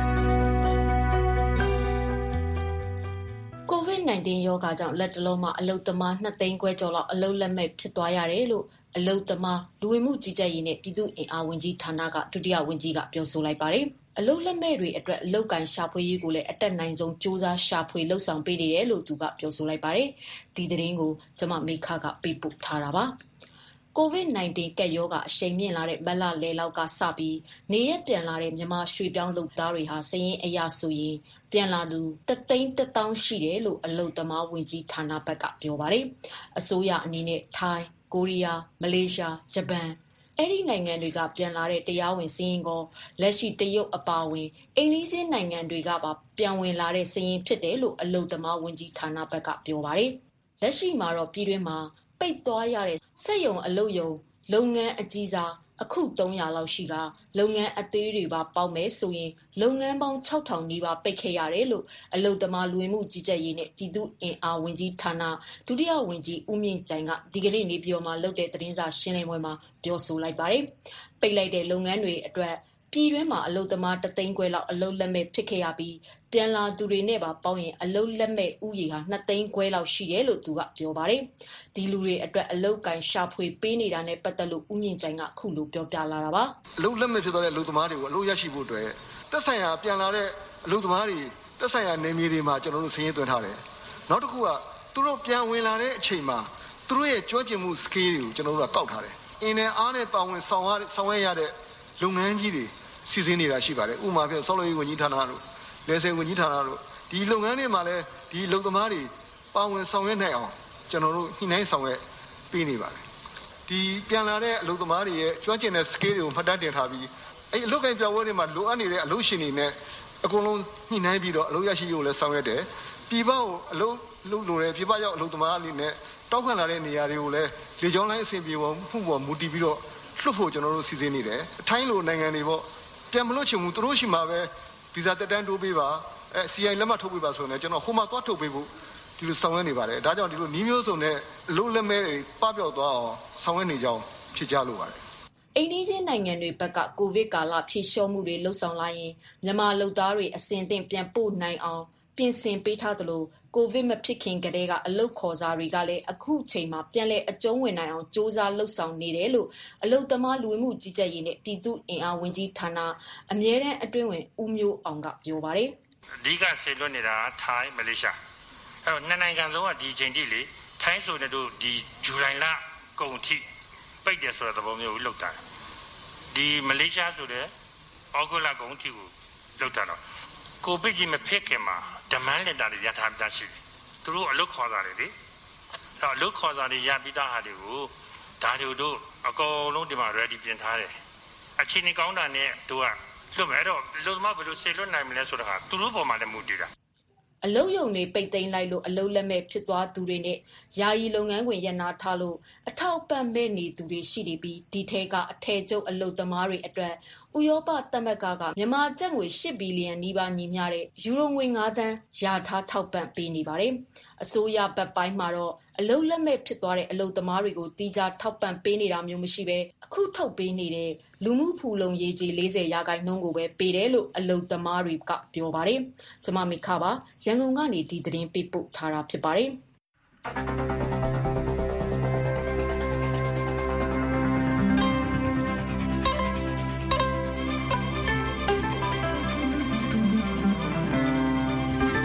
COVID-19 ရောဂါကြောင့်လက်တလုံးမှာအလုတ်သမား2သိန်းခွဲကျော်လောက်အလုတ်လက်မဲ့ဖြစ်သွားရတယ်လို့အလုတ်သမားလူဝင်မှုကြီးကြပ်ရေးနဲ့ပြည်သူ့အင်အားဝန်ကြီးဌာနကဒုတိယဝန်ကြီးကပြောဆိုလိုက်ပါတယ်။အလုတ်လက်မဲ့တွေအတွက်အလုတ်ကန်ရှာဖွေရေးကိုလည်းအတက်နိုင်ဆုံးစ조사ရှာဖွေလှုပ်ဆောင်ပေးနေတယ်လို့သူကပြောဆိုလိုက်ပါတယ်။ဒီသတင်းကိုကျွန်မမေခကပေးပို့ထားတာပါ။ COVID-19 ကပ်ရောဂါအရှိန်မြင့်လာတဲ့မတ်လလယ်လောက်ကစပြီးနေရက်ပြန်လာတဲ့မြန်မာရွှေပြောင်းလုပ်သားတွေဟာစရင်အရဆိုရင်ပြန်လာသူ1,100,000ရှိတယ်လို့အလုတ်သမားဝန်ကြီးဌာနဘက်ကပြောပါတယ်။အစိုးရအနေနဲ့ထိုင်း၊ကိုရီးယား၊မလေးရှား၊ဂျပန်အဲ့ဒီနိုင်ငံတွေကပြန်လာတဲ့တရားဝင်စရင်ကောလက်ရှိတရုတ်အပါအဝင်အိန္ဒိယနိုင်ငံတွေကပါပြန်ဝင်လာတဲ့စရင်ဖြစ်တယ်လို့အလုတ်သမားဝန်ကြီးဌာနဘက်ကပြောပါတယ်။လက်ရှိမှာတော့ပြည်တွင်းမှာပိတ်သွားရတဲ့စက်ရုံအလုပ်ရုံလုပ်ငန်းအကြီးစားအခု300လောက်ရှိကလုပ်ငန်းအသေးတွေပါပေါက်မယ်ဆိုရင်လုပ်ငန်းပေါင်း 6,000 နီးပါးပိတ်ခဲ့ရတယ်လို့အလုတ်သမားလူဝင်မှုကြီးကြပ်ရေးနဲ့ပြည်သူ့အင်အားဝန်ကြီးဌာနဒုတိယဝန်ကြီးဦးမြင့်ကြိုင်ကဒီကနေ့နေပြည်တော်မှာလုပ်တဲ့သတင်းစာရှင်းလင်းပွဲမှာပြောဆိုလိုက်ပါတယ်။ပိတ်လိုက်တဲ့လုပ်ငန်းတွေအတွက်ပြည်တွင်းမှာအလုတ်သမား3သိန်းခွဲလောက်အလုတ်လက်မဲ့ဖြစ်ခဲ့ရပြီးပြန်လာသူတွေနဲ့ပါပေါင်းရင်အလုတ်လက်မဲ့ဥယေဟာ2သိန်းခွဲလောက်ရှိတယ်လို့သူကပြောပါတယ်။ဒီလူတွေအတွက်အလုတ်ကန်ရှာဖွေပေးနေတာနဲ့ပတ်သက်လို့ဦးမြင့်ကြိုင်ကအခုလိုပြောပြလာတာပါ။အလုတ်လက်မဲ့ဖြစ်သွားတဲ့အလုတ်သမားတွေကိုအလုတ်ရရှိဖို့အတွက်သက်ဆိုင်ရာပြန်လာတဲ့အလုတ်သမားတွေသက်ဆိုင်ရာနေမြေတွေမှာကျွန်တော်တို့စည်ရင်းသွင်းထားတယ်။နောက်တစ်ခုကသူတို့ပြန်ဝင်လာတဲ့အချိန်မှာသူတို့ရဲ့ကျွမ်းကျင်မှု skill တွေကိုကျွန်တော်တို့ကကောက်ထားတယ်။အင်းနဲ့အားနဲ့ပါဝင်ဆောင်ရွက်ရတဲ့လုပ်ငန်းကြီးတွေစီစဉ်နေတာရှိပါတယ်ဥပမာဖြင့်ဆောက်လုပ်ရေးဝန်ကြီးဌာနတို့လယ်ဆည်ဝန်ကြီးဌာနတို့ဒီလုပ်ငန်းတွေမှာလည်းဒီလုပ်သမားတွေပါဝင်ဆောင်ရွက်နိုင်အောင်ကျွန်တော်တို့ညှိနှိုင်းဆောင်ရွက်ပေးနေပါတယ်ဒီပြန်လာတဲ့အလုပ်သမားတွေရဲ့ကျွမ်းကျင်တဲ့ skill တွေကိုမှတ်တမ်းတင်ထားပြီးအဲ့အလုပ်ကိုင်ပြောင်းပွဲတွေမှာလိုအပ်နေတဲ့အလုပ်ရှင်တွေနဲ့အကုန်လုံးညှိနှိုင်းပြီးတော့အလုပ်ရရှိဖို့လည်းဆောင်ရွက်တယ်ပြည်ပကိုအလုပ်လုပ်လို့လည်းပြည်ပရောက်အလုပ်သမားအနေနဲ့တောက်ခံလာတဲ့နေရာတွေကိုလည်းလေကြောင်းလိုင်းအဆင်ပြေဖို့မှုပေါ်မူတည်ပြီးတော့လွှတ်ဖို့ကျွန်တော်တို့စီစဉ်နေတယ်အထိုင်းလိုနိုင်ငံတွေပေါ့ပြန်မလို့ချင်ဘူးသူတို့ရှိမှာပဲဗီဇာတက်တန်းတိုးပေးပါCI လက်မှတ်ထုတ်ပေးပါဆိုရင်ကျွန်တော်ဟိုမှာသွားထုတ်ပေးဖို့ဒီလိုဆောင်ရွက်နေပါတယ်ဒါကြောင့်ဒီလိုနှီးမျိုးစုံနဲ့လုံးလက်မဲတွေပပျောက်သွားအောင်ဆောင်ရွက်နေကြအောင်ဖြစ်ကြလို့ပါတယ်အိန္ဒိယနိုင်ငံတွေဘက်ကကိုဗစ်ကာလဖြေလျှော့မှုတွေလှုပ်ဆောင်လာရင်မြန်မာလုပ်သားတွေအစဉ်အသင့်ပြန်ပို့နိုင်အောင်ပြင်ဆင်ပေးထားသလိုကိုဗစ်မဖြစ်ခင်ကတည်းကအလုပ်ခေါ်စာတွေကလည်းအခုချိန်မှာပြန်လဲအကျုံးဝင်နိုင်အောင်စ조사လှုပ်ဆောင်နေတယ်လို့အလုပ်သမားလူဝင်မှုကြီးကြပ်ရေးနဲ့ပြည်သူ့အင်အားဝန်ကြီးဌာနအမြဲတမ်းအတွင်းဝင်ဦးမျိုးအောင်ကပြောပါတယ်အဓိကဆေလွတ်နေတာထိုင်းမလေးရှားအဲ့တော့နှစ်နိုင်ငံလုံးကဒီချိန်ထိလေထိုင်းဆိုတဲ့တို့ဒီဇူလိုင်လကုန်ထိပိတ်တယ်ဆိုတဲ့သဘောမျိုးလှုပ်တာဒီမလေးရှားဆိုတဲ့ဩဂုတ်လကုန်ထိကိုလှုပ်တာတော့ကိုဗစ်ကြီးမဖြစ်ခင်မှာdemand letter တွေရထားပြီးသားရှိတယ်သူတို့အလုပ်ခေါ်စာတွေလေအဲ့အလုပ်ခေါ်စာတွေရပြီးသားဟာတွေကိုဒါတို့အကုန်လုံးဒီမှာ ready ပြင်ထားတယ်အချိန်ကြီးကောင်းတာနဲ့တို့ကလွတ်မယ်အဲ့တော့လုံသမားဘယ်လိုဆေလွတ်နိုင်မလဲဆိုတာဟာသူတို့ပေါ်မှာလည်းမူတည်တာအလုတ်ယုံတွေပိတ်သိမ်းလိုက်လို့အလုတ်လက်မဲ့ဖြစ်သွားသူတွေနဲ့ယာယီလုပ်ငန်းခွင်ရပ်နားထားလို့အထောက်ပံ့မဲ့နေသူတွေရှိနေပြီးဒီထဲကအထည်ချုပ်အလုတ်သမားတွေအတွက်ဥရောပသမဂ္ဂကမြန်မာကျပ်ငွေ8ဘီလီယံနီးပါးညီမျှတဲ့ယူရိုငွေ9သန်းယာထားထောက်ပံ့ပေးနေပါတယ်။အစိုးရဘက်ပိုင်းမှာတော့အလုတ်လက်မဲ့ဖြစ်သွားတဲ့အလုတ်သမားတွေကိုတီးခြားထောက်ပံ့ပေးနေတာမျိုးမရှိဘဲအခုထုတ်ပေးနေတဲ့လူမှုဖူလုံရေးကြီး40%ကိုပဲပေးတယ်လို့အလုတ်သမားတွေကပြောပါတယ်။ကျွန်မမိခပါရန်ကုန်ကနေဒီသတင်းပေးပို့ထားတာဖြစ်ပါတယ်။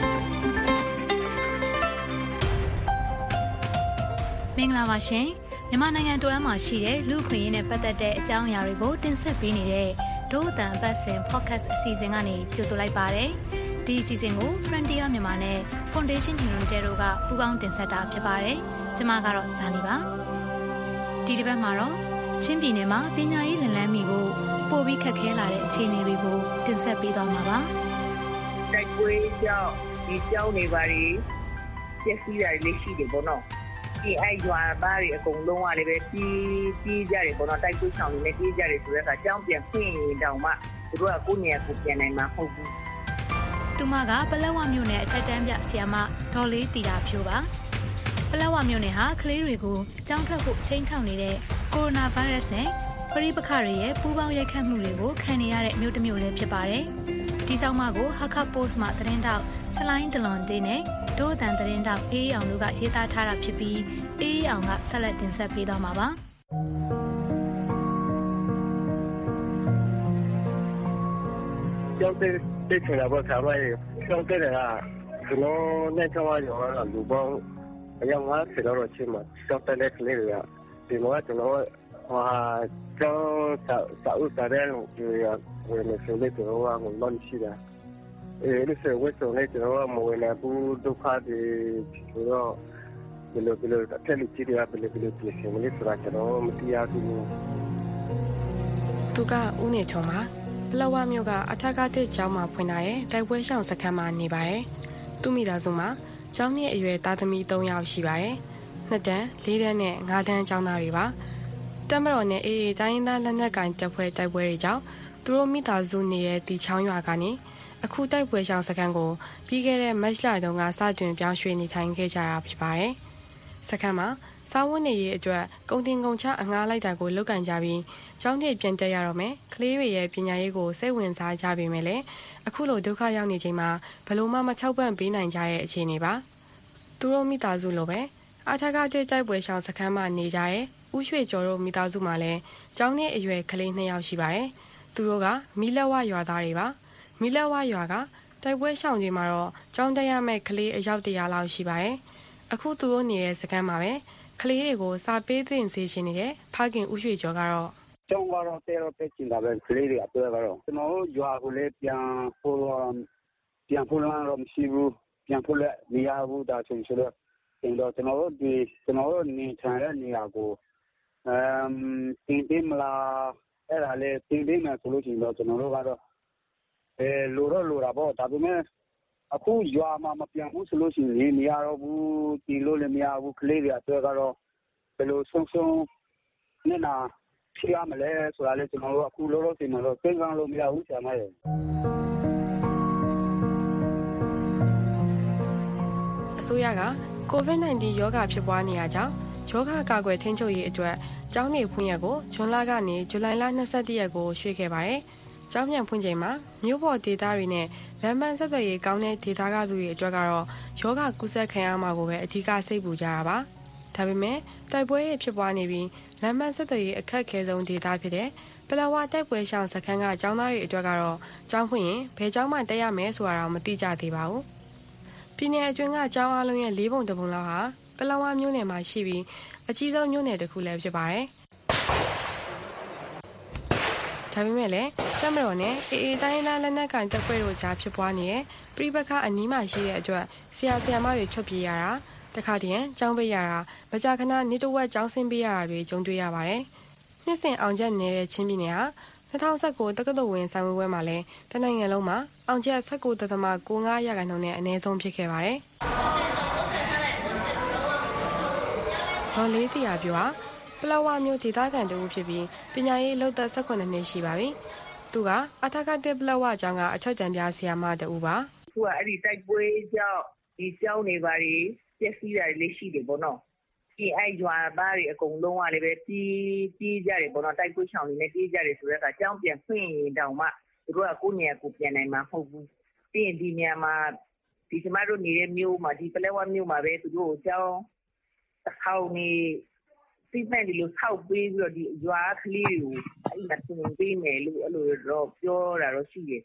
မင်္ဂလာပါရှင်မြန်မာနိုင်ငံတွင်းမှာရှိတဲ့လူ့ခွင့်ရေးနဲ့ပတ်သက်တဲ့အကြောင်းအရာတွေကိုတင်ဆက်ပေးနေတဲ့ဒို့အတန်ပတ်စဉ် podcast အစီအစဉ်ကနေကြိုဆိုလိုက်ပါတယ်။ဒီအစီအစဉ်ကို Frontier မြန်မာနဲ့ Foundation Humanitarian တို့ကပူးပေါင်းတင်ဆက်တာဖြစ်ပါတယ်။ကျွန်မကတော့ဇာနီပါ။ဒီတစ်ပတ်မှာတော့ချင်းပြည်နယ်မှာပညာရေးလမ်းမိဖို့ပိုပြီးခက်ခဲလာတဲ့အခြေအနေတွေကိုတင်ဆက်ပေးသွားမှာပါ။တိုက်ပွဲကြောင့်ဒီကြောင်းနေပါလေပျက်စီးတာလေးရှိတယ်ပေါ့နော်။ဒီအဲ့ရွာသားတွေအကုန်လုံးကလည်းပဲပြီးကြတယ်ပေါ့နော်တိုက်ပွဲဆောင်နေပြီးကြတယ်ဆိုတော့အကြောင်းပြန်ဖွင့်ရင်တောင်မှသူတို့ကကိုယ့်နေရာကိုပြန်နိုင်မှာမဟုတ်ဘူး။သူမကပလက်ဝမြို့နယ်အထက်တန်းပြဆရာမဒေါ်လေးတီတာဖြိုးပါ။ပလက်ဝမြို့နယ်ဟာကလေးတွေကိုကြောင်းထွက်ဖို့ချိန်ချောက်နေတဲ့ကိုရိုနာဗိုင်းရပ်စ်နဲ့ပရိပခတွေရဲ့ပူးပေါင်းရိုက်ခတ်မှုတွေကိုခံနေရတဲ့မြို့တစ်မြို့လည်းဖြစ်ပါတယ်။ဒီဆောင်မကိုဟာခပ်ပို့စ်မှသတင်းတောက်စလိုင်းဒလွန်တေးနဲ့ဒို့အတန်သတင်းတောက်အေးအောင်တို့ကရေးသားထားတာဖြစ်ပြီးအေးအောင်ကဆက်လက်တင်ဆက်ပေးသွားမှာပါ။ကျောင်းတက်ချင်တာပေါ့ဆရာမကြီးကျောင်းတက်တယ်ကကျွန်တော်နဲ့ကျောင်းသားရောလူပေါင်းအယောက်50လောက်တော့ချင်းမှာကျောင်းတက်တဲ့ကလေးတွေကဒီမှာကျွန်တော်ကျောင်းစာအုပ်စာတမ်းတွေဝင်နေဆိုလို့ကျွန်တော်ကငုံလို့ရှိတာလို့ဆိုဝတ်စုံလေးကျွန်တော်ကမဝင်နိုင်ဘူးဒုက္ခတွေဆိုတော့ဘယ်လိုအထက်လူကြီးတွေကဘယ်လိုပြင်ဆင်မလဲဆိုတာကျွန်တော်မသိရဘူးသူကဦးနေထုံပါပလောဝမြို့ကအထက်ကတစ်ကျောင်းမှာဖွင့်ထားတဲ့တိုက်ပွဲရှောင်စခန်းမှာနေပါတယ်သူမိသားစုမှာကျောင်းရဲ့အရွယ်သားသမီး3ယောက်ရှိပါတယ်2တန်း4တန်းနဲ့5တန်းကျောင်းသားတွေပါတက်မတော်နဲ့အေးတိုင်းရင်းသားလက်နက်ကင်တပ်ဖွဲ့တိုက်ပွဲတွေကြောင့်သူတို့မိသားစုနေတဲ့တီချောင်းရွာကနေအခုတိုက်ပွဲရှောင်စခန်းကိုပြီးခဲ့တဲ့မတ်လတုန်းကစတင်ပြောင်းရွှေ့နေထိုင်ခဲ့ကြတာဖြစ်ပါတယ်။စခန်းမှာစားဝတ်နေရေးအတွက်ကုန်တင်ကုန်ချအငှားလိုက်တာကိုလုပ်ကင်ကြပြီးကျောင်းတွေပြန်တက်ရတော့မယ်။ကလေးတွေရဲ့ပညာရေးကိုစိတ်ဝင်စားကြပေမဲ့လည်းအခုလိုဒုက္ခရောက်နေချိန်မှာဘယ်လိုမှမထောက်ပံ့ပေးနိုင်ကြတဲ့အခြေအနေပါ။သူတို့မိသားစုလိုပဲအထက်ကတိုက်ပွဲရှောင်စခန်းမှာနေကြတဲ့ဦးရွှေကျော်တို့မိသားစုမှာလည်းကျောင်းနဲ့အရွယ်ကလေး2ယောက်ရှိပါတယ်။သူတို့ကမီလက်ဝရွာသားတွေပါ။မီလက်ဝရွာကတိုက်ပွဲရှောင်တွေမှာတော့ကျောင်းတက်ရမယ့်ကလေးအယောက်100လောက်ရှိပါတယ်။အခုသူတို့နေတဲ့စခန်းမှာပဲကလေးတွေကိုစာပေးသင်စေချင်နေတဲ့ဖခင်ဦးရွှေကျော်ကတော့ကျောင်းကတော့တဲတော့တက်ချင်တာပဲကလေးတွေအတွက်ကတော့ကျွန်တော်တို့ရွာကိုလည်းပြန်ဖို့တော့မရှိဘူးပြန်ဖို့လည်းမရဘူးဒါဆိုရင်တော့ကျွန်တော်တို့နေထိုင်တဲ့နေရာကိုတင်ပေးမလားအဲ့ဒါလေတင်ပေးမယ်ဆိုလို့ရှိရင်တော့ကျွန်တော်တို့ကတော့လိုတာပေါ့ဒါပေမဲ့အခုရွာမှာမပြန်ဘူးဆိုလို့ရှိရင်နေရတော့ဘူးတင်လို့လည်းမရဘူးကလေးတွေအတွက်ကတော့ဘယ်လိုဆုံးနေတာဖြစ်ရမလဲဆိုတာလေကျွန်တော်တို့အခုလောလောဆယ်မှာတော့သင်္ကန်းလို့မရဘူးဆရာမရဲ့အစိုးရကCOVID-19 ရောဂါဖြစ်ပွားနေရကြောင်းရောဂါကာကွယ်ထိန်းချုပ်ရေးအတွက်ကျောင်းနေဖွင့်ရက်ကိုဇွန်လကနေဇူလိုင်လ22ရက်ကိုရွှေ့ခဲ့ပါတယ်။ကျောင်းပြန်ဖွင့်ချိန်မှာမြို့ပေါ်ဒေသတွေနဲ့လမ်းမဆက်သွယ်ရေးကောင်းတဲ့ဒေသကလူတွေအတွက်ကတော့ရောဂါကူးစက်ခံရမှာကိုပဲအဓိကစိတ်ပူကြတာပါ။ဒါပေမဲ့တိုက်ပွဲတွေဖြစ်ပွားနေပြီးလမ်းမဆက်သွယ်ရေးအခက်အခဲဆုံးဒေသဖြစ်တဲ့ပလောဝတိုက်ပွဲရှောင်စခန်းကကျောင်းသားတွေအတွက်ကတော့ကျောင်းဖွင့်ရင်ဘယ်ကျောင်းမှတက်ရမယ်ဆိုတာတော့မသိကြသေးပါဘူး။ပြည်내အတွင်းကကျောင်းအလုံးရဲ့4ပုံ1ပုံလောက်ဟာပလောဝမြို့နယ်မှာရှိပြီးအကြီးဆုံးမြို့နယ်တစ်ခုလည်းဖြစ်ပါတယ်။ဒါပေမဲ့လည်းတမတော်နဲ့အေးတိုင်းသားလက်နက်ကင်တပ်ဖွဲ့တို့ကြားဖြစ်ပွားနေတဲ့ပြိပခအနီးမှာရှိတဲ့အတွက်ဆရာမတွေထွက်ပြေးရတာတခါတည်းကျောင်းပေးရတာမကြာခဏနေတဝက်ကျောင်းဆင်းပေးရတာတွေကြုံတွေ့ရပါတယ်။နှစ်စဉ်အောင်ချက်နေတဲ့ချင်းပြည်နယ်ဟာ2019တက္ကသိုလ်ဝင်ဆိုင်ပွဲမှာလည်းတနိုင်ငံလုံးမှာအောင်ချက်19.95% နဲ့အနည်းဆုံးဖြစ်ခဲ့ပါတယ်။ဒေါ်လေးတီယာပြောပလောဝမျိုးဒေသခံတူဖြစ်ပြီးပညာရေးလုပ်သက်18နှစ်ရှိပါပြီ။သူကအထက်ကတက်ပလောဝကျောင်းကအချက်တန်ပြဆရာမတူပါ။သူကအဲ့ဒီတိုက်ပွဲကြောင့်ဒီကျောင်းနေပါလေပျက်စီးတာလေးရှိတယ်ပေါ့နော်။ဒီအဲ့ရွာသားတွေအကုန်လုံးကလည်းပဲပြီးကြတယ်ပေါ့နော်တိုက်ပွဲဆောင်နေနဲ့ပြီးကြတယ်ဆိုတော့အကြောင်းပြန်ဖွင့်ရင်တောင်မှသူတို့ကကိုယ့်နေရာကိုပြန်နိုင်မှာမဟုတ်ဘူး။ပြီးရင်ဒီနေရာမှာဒီကျမတို့နေတဲ့မြို့မှာဒီပလောဝမြို့မှာပဲသူတို့အကြောင်းတစ်ခေါက်နေစီမံဒီလိုဆောက်ပေးပြီးတော့ဒီရွာကလေးကိုအဲ့ဒါသင်ပေးမယ်လို့အဲ့လိုတော့ပြောတာတော့ရှိတယ်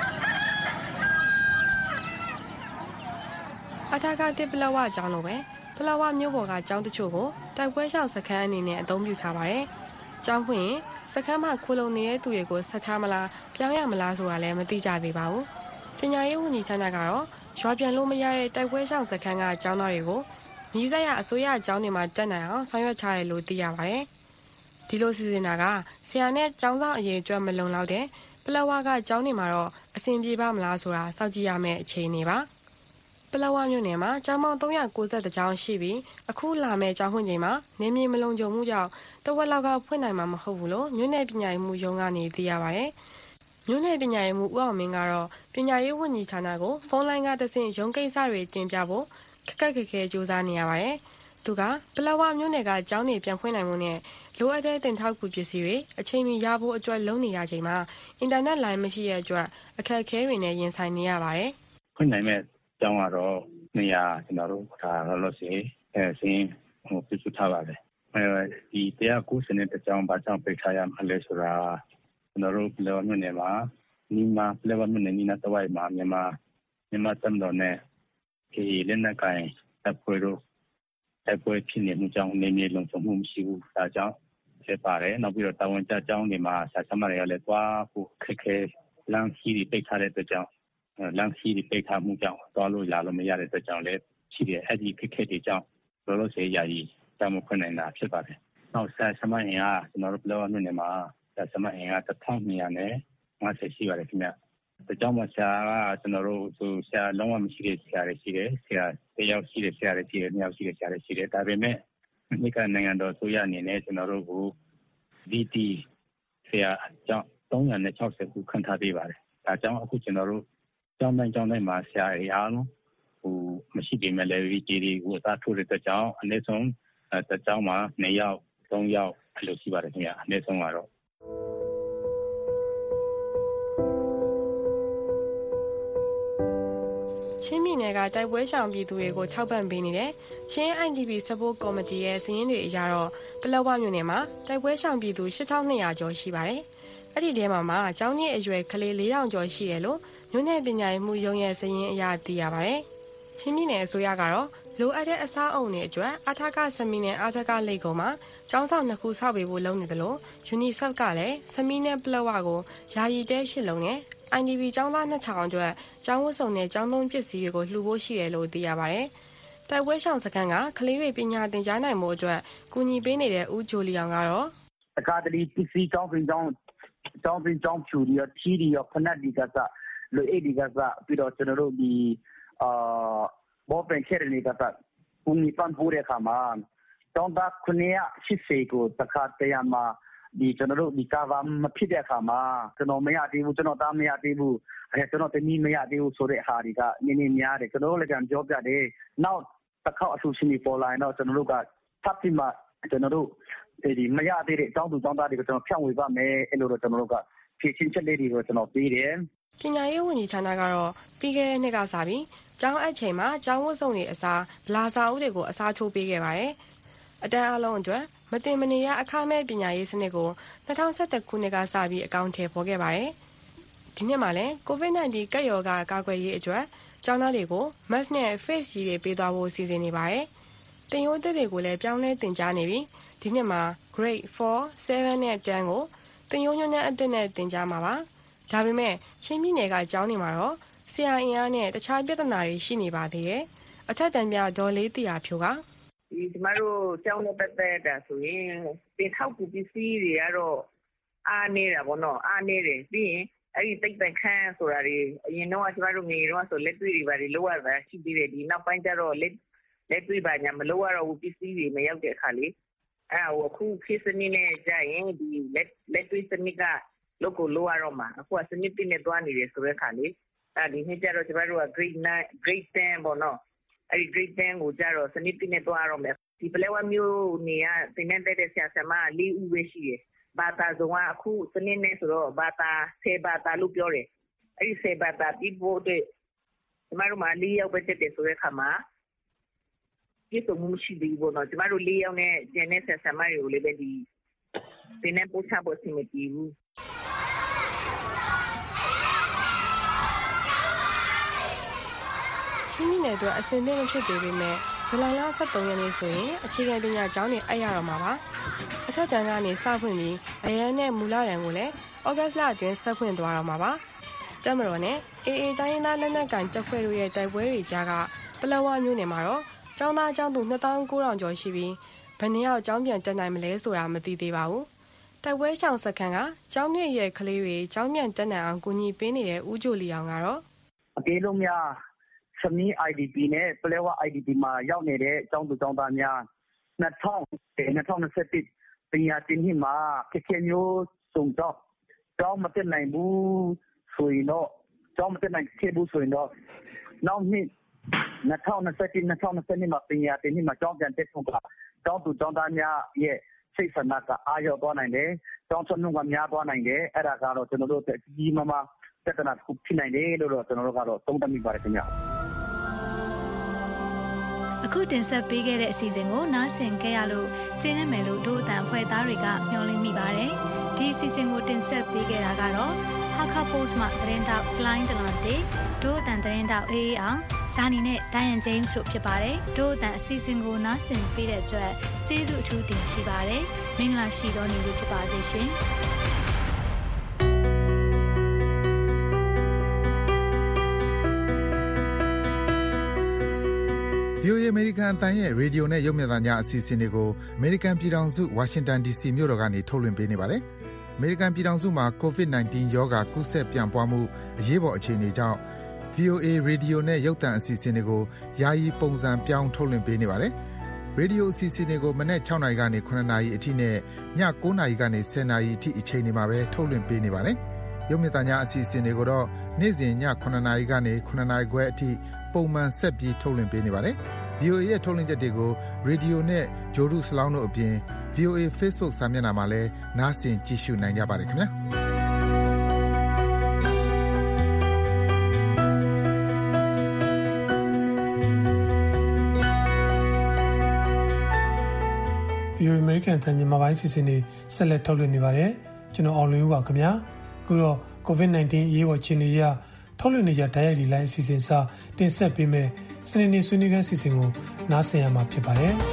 အထက်ကတစ်ပလောဝကျောင်းလိုပဲပလောဝမြို့ပေါ်ကကျောင်းတချို့ကိုတိုက်ပွဲရှောင်စခန်းအနေနဲ့အသုံးပြုထားပါတယ်။ကျောင်းဖွင့်ရင်စခန်းမှာခိုလုံနေတဲ့သူတွေကိုဆက်ထားမလားပြောင်းရမလားဆိုတာလည်းမသိကြသေးပါဘူး။ပညာရေးဝန်ကြီးဌာနကတော့ရွာပြန်လို့မရတဲ့တိုက်ပွဲရှောင်စခန်းကကျောင်းသားတွေကိုညီစရအစိုးရကျောင်းတွေမှာတက်နိုင်အောင်ဆောင်ရွက်ချရလို့သိရပါတယ်။ဒီလိုစီစဉ်တာကဆရာနဲ့ကျောင်းသားအရေးအတွက်မလုံလောက်တဲ့ပလောဝကကျောင်းတွေမှာတော့အဆင်ပြေပါမလားဆိုတာစောင့်ကြည့်ရမယ့်အခြေအနေပါ။ပလောဝမြို့နယ်မှာကျောင်းပေါင်း390ကျောင်းရှိပြီးအခုလာမယ့်ကျောင်းဖွင့်ချိန်မှာနေမြေမလုံခြုံမှုကြောင့်တဝက်လောက်ကဖွင့်နိုင်မှာမဟုတ်ဘူးလို့မြို့နယ်ပညာရေးမှူးရုံးကနေသိရပါတယ်။မြို့နယ်ပညာရေးမှူးဦးအောင်မင်းကတော့ပညာရေးဝန်ကြီးဌာနကိုဖုန်းလိုင်းကတဆင့်ရုံးကိစ္စတွေတင်ပြဖို့ခက်ခဲစူးစမ်းနေရပါတယ်။သူကပလောဝမြို့နယ်ကကျောင်းတွေပြန်ဖွင့်နိုင်မှုနဲ့လိုအပ်တဲ့တင်ထောက်ကူပစ္စည်းတွေအချိန်မီရဖို့အတွက်လုပ်နေရချိန်မှာအင်တာနက်လိုင်းမရှိတဲ့အတွက်အခက်အခဲတွေနဲ့ရင်ဆိုင်နေရပါတယ်။ဖွင့်နိုင်မဲ့ကျောင်းကတော့နေရာကျွန်တော်တို့ဒါလို့ဆိုရင်စင်းပြစုထားပါတယ်။ဒီ190တဲ့ကျောင်းဘာကြောင့်ပိတ်ထားရမှာလဲဆိုတာကျွန်တော်တို့ပလောဝမြို့နယ်မှာပလောဝမြို့နယ်နီးနားတဝိုက်မှာမြန်မာတမ်တော်နဲ့လက်နက်ကိုင်တပ်ဖွဲ့တို့တိုက်ပွဲဖြစ်နေမှုကြောင့်နေမြေလုံခြုံမှုမရှိဘူး။ဒါကြောင့်ဖြစ်ပါတယ်။နောက်ပြီးတော့တာဝန်ကျကျောင်းတွေမှာဆရာဆရာမတွေကလည်းသွားဖို့ခက်ခဲလမ်းခီးတွေပိတ်ထားတဲ့အတွက်ကြောင့်လမ်းခီးတွေပိတ်ထားမှုကြောင့်သွားလို့လာလို့မရတဲ့အတွက်ကြောင့်လည်းရှိတယ်။အဲ့ဒီခက်ခဲတွေကြောင့်လောလောဆယ်ယာယီကျောင်းမဖွင့်နိုင်တာဖြစ်ပါတယ်။နောက်ဆရာဆရာမအင်အားကျွန်တော်တို့ပလောဝမြို့နယ်မှာဆရာဆရာမအင်အား1250ရှိပါတယ်ခင်ဗျ။ဒီကြောင့်မှဆရာကကျွန်တော်တို့ဆိုဆရာလုံးဝမရှိတဲ့ဆရာတွေရှိတယ်ဆရာတယောက်ရှိတဲ့ဆရာတွေရှိတယ်နှစ်ယောက်ရှိတဲ့ဆရာတွေရှိတယ်ဒါပေမဲ့ဒီကနိုင်ငံတော်ဆိုရအနေနဲ့ကျွန်တော်တို့ကို DT ဆရာကြောင့်360ခုခန့်ထားပေးပါတယ်ဒါကြောင့်အခုကျွန်တော်တို့ကျောင်းတိုင်းမှာဆရာတွေအားလုံးမရှိပေမဲ့လည်း VT တွေကိုအစားထိုးတဲ့အတွက်ကြောင့်အနည်းဆုံးတစ်ကျောင်းမှာ2ယောက်3ယောက်အဲ့လိုရှိပါတယ်ခင်ဗျအနည်းဆုံးကတော့ချင်းပြည်နယ်ကတိုက်ပွဲရှောင်ပြည်သူတွေကိုထောက်ပံ့ပေးနေတဲ့ချင်း IDP Support Committee ရဲ့စာရင်းတွေအရတော့ပလောဝမြို့နယ်မှာတိုက်ပွဲရှောင်ပြည်သူ8200ကျော်ရှိပါတယ်။အဲ့ဒီထဲမှာကျောင်းကြီးအရွယ်ကလေး4000ကျော်ရှိတယ်လို့မြို့နယ်ပညာရေးမှူးရုံးရဲ့စာရင်းအရသိရပါတယ်။ချင်းပြည်နယ်အစိုးရကတော့လိုအပ်တဲ့အစားအုံတွေအတွက်အထကစမီနဲ့အာထကလိတ်ကုန်းမှာကျောင်းဆောင်2ခုဆောက်ပေးဖို့လုပ်နေတယ်လို့ UNICEF ကလည်းစမီနဲ့ပလောဝကိုယာယီတဲ8လုံးနဲ့IDP ကျောင်းသား2000ကျော်ကျောင်းဝတ်စုံနဲ့ကျောင်းသုံးပစ္စည်းတွေကိုလှူဖို့ရှိတယ်လို့သိရပါတယ်။တိုက်ပွဲရှောင်စခန်းကကလေးတွေပညာသင်ကြားနိုင်မှုအတွက်ကူညီပေးနေတဲ့ဦးဂျိုလီအောင်ကတော့တကားတလီပစ္စည်းကျောင်းဖြူရီချီရီဖနက်ဒီကစားလူအေဒီကစားပြီးတော့ကျွန်တော်တို့ဒီဘောပန်ချယ်ရီကစားကူညီပန်ပိုးတဲ့ခါမှာကျောင်းသား980ကိုတခါတရမှာဒီကျွန်တော်တို့ဒီကာဗာမဖြစ်တဲ့အခါမှာကျွန်တော်မရသေးဘူးကျွန်တော်သားမရသေးဘူးကျွန်တော်တမီးမရသေးဘူးဆိုတဲ့ဟာတွေကနည်းနည်းများတယ်ကျွန်တော်တို့လည်းကြံပြောပြတယ်နောက်တစ်ခေါက်အဆူရှင်ပေါ်လာရင်တော့ကျွန်တော်တို့ကထပ်ပြီးမှကျွန်တော်တို့ဒီမရသေးတဲ့အကြောင်းသူတောင်းတာတွေကိုကျွန်တော်ဖြန့်ဝေပါမယ်အဲ့လိုတော့ကျွန်တော်တို့ကဖြည့်ချင်းချက်လေးတွေကိုကျွန်တော်ပေးတယ်ပညာရေးဝန်ကြီးဌာနကတော့ပြီးခဲ့တဲ့နှစ်ကစပြီးကျောင်းအပ်ချိန်မှာကျောင်းဝတ်စုံတွေအစားဗလာစာအုပ်တွေကိုအစားထိုးပေးခဲ့ပါတယ်အတန်းအလုံးအတွက်မတင်မနေရအခမဲ့ပညာရေးစနစ်ကို2011ခုနှစ်ကစပြီးအကောင့်ထည့်ပေါ်ခဲ့ပါတယ်။ဒီနှစ်မှာလည်း COVID-19 ကပ်ရောဂါကာကွယ်ရေးအတွက်ကျောင်းသားတွေကို mask နဲ့ face ကြီးတွေပေးသွားဖို့စီစဉ်နေပါတယ်။တင်ရိုးသစ်တွေကိုလည်းပြောင်းလဲသင်ကြားနေပြီးဒီနှစ်မှာ grade 4, 7 နဲ့ 10ကိုတင်ရိုးညွှန်းတန်းအသစ်နဲ့သင်ကြားမှာပါ။ဒါပေမဲ့ချင်းပြည်နယ်ကကျောင်းတွေမှာတော့ဆရာအင်အားနဲ့တခြားပြဿနာတွေရှိနေပါသေးတယ်။အထက်တန်းပြဒေါ်လေးတီယာဖြိုကကျမတို့ကျောင်းနဲ့ပတ်သက်တာဆိုရင်တင်ထောက်ကူပစ္စည်းတွေကတော့အားနေတာပေါ့နော်အားနေတယ်ပြီးရင်အဲ့ဒီတိတ်တန်ခန်းဆိုတာတွေအရင်တော့ကျမတို့ငယ်တော့ဆိုလက်တွေ့တွေပါလို့ရတာရှိသေးတယ်ဒီနောက်ပိုင်းကျတော့လက်တွေ့ပါညာမလို့ရတော့ဘူးပစ္စည်းတွေမရောက်တဲ့အခါလေးအခုခေတ်စနစ်နဲ့ကြာရင်ဒီလက်တွေ့စနစ်ကလောက်ကိုလိုရတော့မှာအခုစနစ်တင်နဲ့တွားနေတယ်ဆိုတဲ့အခါလေးဒီနှစ်ကျတော့ကျမတို့က grade 10ပေါ့နော်အဲ့ဒီ grade 10ကိုကြတော့စနစ်တင်နဲ့တွားရတော့မယ်ဒီပလဲဝမျိုးနေရတင်တဲ့ဆရာဆရာမ4ဦးပဲရှိတယ်ဘာသာစုံကအခုစနစ်နဲ့ဆိုတော့ဘာသာ10ဘာသာလို့ပြောတယ်အဲ့ဒီ10ဘာသာပြီးဖို့တဲ့ကျမတို့မှ4ယောက်ပဲတက်တယ်ဆိုတဲ့ခါမှာပြည့်စုံမှုရှိသေးဘူးပေါ့နော်ကျမတို့4ယောက်နဲ့ကျန်တဲ့ဆရာဆရာမတွေကိုလည်းပဲဒီတင်နဲ့ပို့ချဖို့စီမံတည်ဘူးချင်းပြည်နယ်အတွက်အစင်းနဲ့ဖြစ်သေးပေမဲ့ဇူလိုင်လ23ရက်နေ့ဆိုရင်အခြေခံပညာကျောင်းတွေအဲ့ရတော့မှာပါအထက်တန်းကနေစဖွင့်ပြီးအရန်နဲ့မူလတန်းကိုလည်းဩဂတ်လအတွင်းဆက်ဖွင့်သွားတော့မှာပါတက်မတော်နဲ့အေအေတိုင်းရင်းသားလက်နက်ကန်တပ်ဖွဲ့တို့ရဲ့တိုက်ပွဲတွေကြားကပလက်ဝမြို့နယ်မှာတော့ကျောင်းသားကျောင်းသူ2900ကျော်ရှိပြီးဘယ်နှယောက်ကျောင်းပြန်တက်နိုင်မလဲဆိုတာမသိသေးပါဘူးတိုက်ပွဲရှောင်စခန်းကကျောင်းမြင့်ရဲ့ကလေးတွေကျောင်းပြန်တက်နိုင်အောင်ကူညီပေးနေတဲ့ဦးချိုလီအောင်ကတော့အကယ်လို့များစမီ IDP နဲ့ပလက်ဝ IDP မှာရောက်နေတဲ့ကျောင်းသူကျောင်းသားများ2021ပညာသင်နှစ်မှာခက်ခဲမျိုးစုံတော့ကျောင်းမတက်နိုင်ဘူးဆိုရင်တော့ကျောင်းမတက်နိုင်ခဲ့ဘူးဆိုရင်တော့နောက်နှစ်2020မှာပညာသင်နှစ်မှာကျောင်းပြန်တက်ဖို့ကကျောင်းသူကျောင်းသားများရဲ့စိတ်ဆန္ဒကအားရောက်သွားနိုင်တယ်ကျောင်းစနှုန်းကများသွားနိုင်တယ်အဲ့ဒါကတော့ကျွန်တော်တို့ဒီမှာပြဿနာတစ်ခုဖြစ်နိုင်တယ်လို့တော့ကျွန်တော်တို့ကတော့သုံးသပ်မိပါတယ်ခင်ဗျာအခုတင်ဆက်ပေးခဲ့တဲ့အစီအစဉ်ကိုနားဆင်ကြရလို့ကျေးဇူးမယ်လို့တို့အတန်အဖွဲ့သားတွေကမျှော်လင့်မိပါတယ်ဒီအစီအစဉ်ကိုတင်ဆက်ပေးခဲ့တာကတော့Hakka Post မှာသတင်းတောက်စလိုင်းတလွန်တေတို့အတန်သတင်းတောက်အေးအောင်ဇာနီနဲ့ဒိုင်ယန်ဂျိမ်းစ်တို့ဖြစ်ပါတယ်တို့အတန်အစီအစဉ်ကိုနားဆင်ပေးတဲ့အတွက်ကျေးဇူးအထူးတင်ရှိပါတယ်မင်္ဂလာရှိသောနေ့လေးဖြစ်ပါစေရှင် VOA အမေရိကန်အသံရဲ့ရေဒီယိုနဲ့ရုပ်မြင်သံကြားအစီအစဉ်တွေကိုအမေရိကန်ပြည်ထောင်စုဝါရှင်တန် DC မြို့တော်ကနေထုတ်လွှင့်ပေးနေပါတယ်။အမေရိကန်ပြည်ထောင်စုမှာ COVID-19 ရောဂါကူးစက်ပြန့်ပွားမှုအရေးပေါ်အခြေအနေကြောင့် VOA ရေဒီယိုနဲ့ရုပ်သံအစီအစဉ်တွေကိုယာယီပုံစံပြောင်းထုတ်လွှင့်ပေးနေပါတယ်။ရေဒီယိုအစီအစဉ်တွေကိုမနက်6နာရီကနေ9နာရီအထိနဲ့ည9နာရီကနေ10နာရီအထိအချိန်တွေမှာပဲထုတ်လွှင့်ပေးနေပါတယ်။ရုပ်မြင်သံကြားအစီအစဉ်တွေကိုတော့နေ့စဉ်ည9နာရီကနေ9နာရီခွဲအထိပုံမှန်ဆက်ပြီးထုတ်လွှင့်ပေးနေပါတယ်။ VOA ရဲ့ထုတ်လွှင့်ချက်တွေကိုရေဒီယိုနဲ့ဂျိုဒူစလောင်းတို့အပြင် VOA Facebook စာမျက်နှာမှာလည်းနားဆင်ကြည့်ရှုနိုင်ကြပါတယ်ခင်ဗျာ။ VOA American တန်မြန်မာပိုင်းစီစဉ်နေဆက်လက်ထုတ်လွှင့်နေပါတယ်ကျွန်တော်အောင်လွင်ဦးပါခင်ဗျာအခုတော့ COVID-19 အရေးပေါ်အခြေအနေအရထုတ်လွှင့်နေကြဓာတ်ရိုက်လိုင်းအစီအစဉ်စာတင်ဆက်ပေးမယ်စနေနေ့ဆွေးနွေးခန်းစီစဉ်ကိုနားဆင်ရမှာဖြစ်ပါတယ်။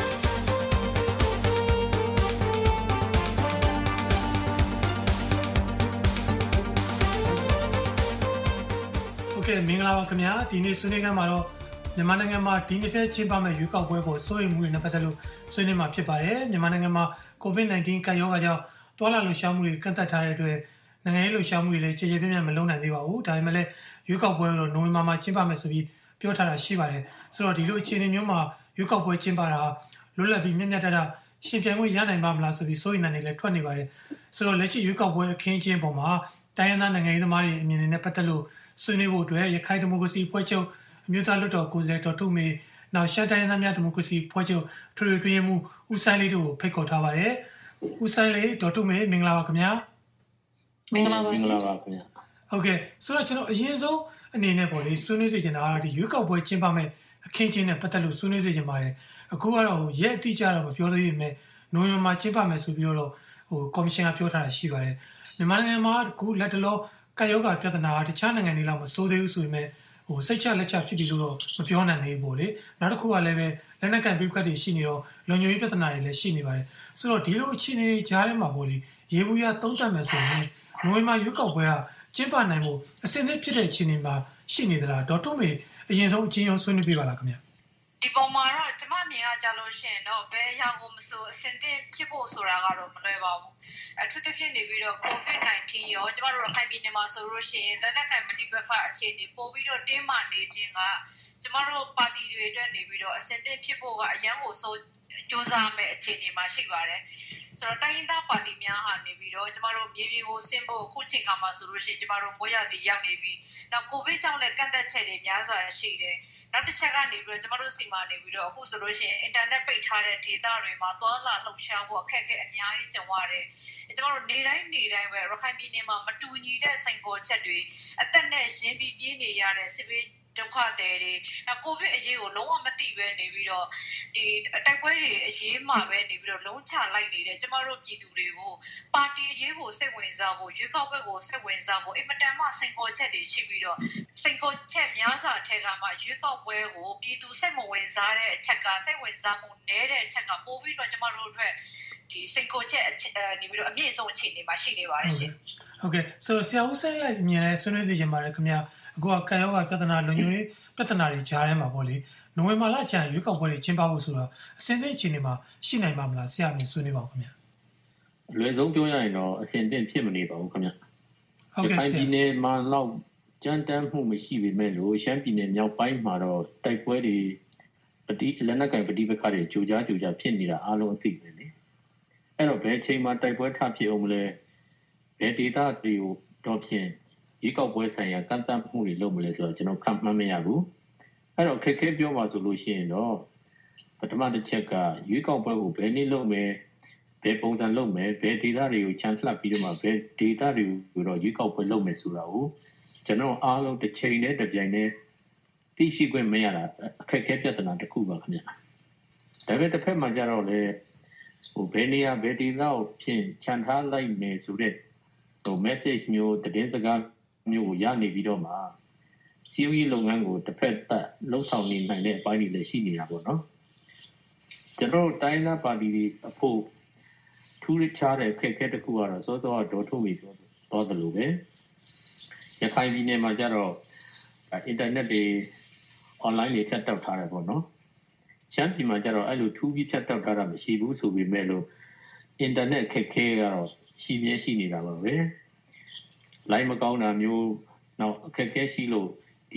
โอเคမင်္ဂလာပါခင်ဗျာဒီနေ့ဆွေးနွေးခန်းမှာတော့မြန်မာနိုင်ငံမှာဒီနေ့ထဲကျင်းပမယ့်ရွေးကောက်ပွဲကိုစိုးရိမ်မှုတွေနဲ့ပတ်သက်လို့ဆွေးနွေးမှာဖြစ်ပါတယ်။မြန်မာနိုင်ငံမှာ COVID-19 ကပ်ရောဂါကြောင့်တွာလာလှုပ်ရှားမှုတွေကန့်သတ်ထားတဲ့အတွက်နိုင်ငံရေးလှုပ်ရှားမှုတွေလည်းကြေကြေပြန့်ပြန့်မလုပ်နိုင်သေးပါဘူး။ဒါပေမဲ့လည်းရွေးကောက်ပွဲတော့နိုဝင်ဘာမှာကျင်းပမယ်ဆိုပြီးပြောထားတာရှိပါတယ်ဆိုတော့ဒီလိုအခြေအနေမျိုးမှာရွေးကောက်ပွဲကျင်းပတာလွတ်လပ်ပြီးမျှမျှတတရှင်ပြိုင်ခွင့်ရနိုင်ပါမလားဆိုပြီးစိုးရိမ်နေတယ်လည်းထွက်နေပါတယ်ဆိုတော့လက်ရှိရွေးကောက်ပွဲအခင်းအကျင်းပေါ်မှာတိုင်းရင်းသားနိုင်ငံရေးသမားတွေအမြင်တွေနဲ့ပတ်သက်လို့ဆွေးနွေးဖို့အတွက်ရခိုင်ဒီမိုကရေစီဖွဲ့ချုပ်အမျိုးသားလွှတ်တော်ကိုယ်စားလှယ်ဒေါ်ထုမေနောက်ရှမ်းတိုင်းရင်းသားများဒီမိုကရေစီဖွဲ့ချုပ်ထွေထွေအတွင်းမှုဦးဆိုင်လေးတို့ကိုဖိတ်ခေါ်ထားပါတယ်ဦးဆိုင်လေးဒေါ်ထုမေမင်္ဂလာပါခင်ဗျာမင်္ဂလာပါခင်ဗျာဟုတ်ကဲ့ဆိုတော့ကျွန်တော်အရင်ဆုံးအနေနဲ့ပေါ့လေဆွေးနွေးစေချင်တာကဒီရွေးကောက်ပွဲကျင်းပမဲ့အခင်းအကျင်းနဲ့ပတ်သက်လို့ဆွေးနွေးစေချင်ပါတယ်အခုကတော့ရက်အတိအကျတော့မပြောသေးပေမဲ့နိုဝင်ဘာမှာကျင်းပမယ်ဆိုပြီးတော့ကော်မရှင်ကပြောထားတာရှိပါတယ်မြန်မာနိုင်ငံမှာအခုလက်တလောကာယောဂါပြဿနာတခြားနိုင်ငံတွေလောက်မစိုးသေးဘူးဆိုပေမဲ့စိတ်ချလက်ချဖြစ်ပြီးလို့တော့မပြောနိုင်သေးဘူးပေါ့လေနောက်တစ်ခုကလည်းပဲလက်နက်ကန်ပြဿနာတွေရှိနေတော့လုံခြုံရေးပြဿနာတွေလည်းရှိနေပါတယ်ဆိုတော့ဒီလိုအခြေအနေတွေကြားထဲမှာပေါ့လေရေဘူးရသုံးသပ်မယ်ဆိုရင်နိုဝင်ဘာရွေးကောက်ပွဲကကျင်းပနိုင်ဖို့အစဉ်အသင့်ဖြစ်တဲ့အခြေအနေမှာရှိနေသလားဒေါက်တာမေအရင်ဆုံးအချင်းချင်းဆွေးနွေးပြပါလားခင်ဗျာဒီပေါ်မှာတော့ကျမမြင်ရကြလို့ရှိရင်တော့ဘယ်အရာကိုမဆိုအစဉ်သင့်ဖြစ်ဖို့ဆိုတာကတော့မလွယ်ပါဘူးအထူးသဖြင့်နေပြီးတော့ COVID-19 ရောကျမတို့ရခိုင်ပြည်နယ်မှာဆိုလို့ရှိရင်လက်နက်ကိုင်ပဋိပက္ခအခြေအနေပို့ပြီးတော့တင်းမာနေခြင်းကကျမတို့ပါတီတွေအတွက်နေပြီးတော့အစဉ်သင့်ဖြစ်ဖို့ကအရန်ကိုစိုးကြိုးစားမဲ့အခြေအနေမှာရှိပါတယ်ဆိုတော့တိုင်းရင်းသားပါတီများဟာနေပြီးတော့ကျမတို့မြေပြင်ကိုဆင်းဖို့အခုချိန်ခါမှာဆိုလို့ရှိရင်ကျမတို့မိုးရတီရောက်နေပြီနောက်ကိုဗစ်ကြောင့်လည်းကန့်သက်ချက်တွေများစွာရှိတယ်နောက်တစ်ချက်ကနေပြီးတော့ကျမတို့စီမံနေပြီးတော့အခုဆိုလို့ရှိရင်အင်တာနက်ပိတ်ထားတဲ့ဒေသတွေမှာသွားလာလှုပ်ရှားဖို့အခက်အခဲအများကြီးကြုံရတယ်ကျမတို့နေတိုင်းပဲရခိုင်ပြည်နယ်မှာမတူညီတဲ့စိန်ခေါ်ချက်တွေအသက်နဲ့ရင်းပြီးပြေးနေရတဲ့စစ်ဘေးဒုက္ခသည်တွေကိုဗစ်အရေးကိုလုံးဝမသိပဲနေပြီးတော့ဒီတိုက်ပွဲတွေအရေးမှာပဲနေပြီးတော့လုံးချလိုက်နေတဲ့ကျမတို့ပြည်သူတွေကိုပါတီအရေးကိုစိတ်ဝင်စားဖို့ရွေးကောက်ပွဲကိုစိတ်ဝင်စားဖို့အင်မတန်မှစိန်ခေါ်ချက်တွေရှိပြီးတော့စိန်ခေါ်ချက်များစွာထဲကမှရွေးကောက်ပွဲကိုပြည်သူစိတ်မဝင်စားတဲ့အချက်ကစိတ်ဝင်စားမှုနည်းတဲ့အချက်ကပိုပြီးတော့ကျမတို့အတွက်ဒီစိန်ခေါ်ချက်နေပြီးတော့အမြင့်ဆုံးအခြေအနေမှာရှိနေပါတယ်ရှင်ဟုတ်ကဲ့ဆိုဆရာဦးစိတ်လိုက်မြင်လဲဆွေးနွေးစီခြင်းပါတယ်ခင်ဗျာအခုကကံရောဂါပြဿနာလုံခြုံရေးပြဿနာတွေကြားထဲမှာပေါ့လေနိုဝင်ဘာလကျရင်ရွေးကောက်ပွဲတွေကျင်းပဖို့ဆိုတော့အစင်းသိအခြေအနေမှာရှိနိုင်မှာမလားဆရာမြင်ဆွေးနွေးပါဦးခင်ဗျာအလွယ်ဆုံးပြောရရင်တော့အစင်းသိဖြစ်မနေပါဘူးခင်ဗျာဟုတ်ကဲ့ဆရာပြည်နယ်မှာတော့ကြမ်းတမ်းမှုမရှိပေမဲ့လို့ရှမ်းပြည်နယ်မြောက်ပိုင်းမှာတော့တိုက်ပွဲတွေလက်နက်ကင်ပဋိပက္ခတွေကြိုကြားဖြစ်နေတာအားလုံးအသိပဲလေအဲ့တော့ဘယ်ချိန်မှာတိုက်ပွဲထဖြစ်အောင်မလဲဘယ်ဒေသတွေကိုတော့ဖြင့်ဒီကောက်ပွဲဆိုင်ရာကန့်သတ်မှုတွေလုပ်မလဲဆိုတော့ကျွန်တော်ခန့်မှန်းမရဘူးအဲ့တော့ခက်ခဲပြောပါဆိုလို့ရှိရင်တော့ပထမတစ်ချက်ကရွေးကောက်ပွဲကိုဘယ်နည်းလုပ်မယ်ဘယ်ပုံစံလုပ်မယ်ဘယ်ဒေသတွေကိုချန်လှပ်ပြီးတော့မှဘယ်ဒေသတွေကိုတော့ရွေးကောက်ပွဲလုပ်မယ်ဆိုတာကိုကျွန်တော်အားလုံးတစ်ချိန်နဲ့တစ်ပြိုင်တည်းသိရှိခွင့်မရတာအခက်အခဲပြဿနာတစ်ခုပါခင်ဗျာဒါပေမဲ့တစ်ဖက်မှာကျတော့လေဘယ်နေရာဘယ်ဒေသကိုဖြင့်ချန်ထားလိုက်မယ်ဆိုတဲ့message မျိုးသတင်းစကားမျိုးကိုရနေပြီးတော့မှစီးပွားရေးလုပ်ငန်းကိုတစ်ဖက်သက်လှုပ်ဆောင်နေနိုင်တဲ့အပိုင်းတွေလည်းရှိနေတာပေါ့နော်ကျွန်တော်တိုင်းသားပါတီတွေအဖို့ထူးခြားတဲ့အခက်အခဲတစ်ခုကတော့စောစောဒေါ်ထုတ်ပြီးပြောတော့တယ်လို့ပဲရခိုင်ပြည်နယ်မှာကျတော့အင်တာနက်တွေ online တွေဖြတ်တောက်ထားတယ်ပေါ့နော်ရှမ်းပြည်မှာကျတော့အဲ့လိုထူးပြီးဖြတ်တောက်ထားတာမရှိဘူးဆိုပေမဲ့လို့အင်တာနက်အခက်အခဲကတော့ရှိနေတာပါပဲလိုင်းမကောင်းတာမျိုးနောက်အခက်အခဲရှိလို့ဒီ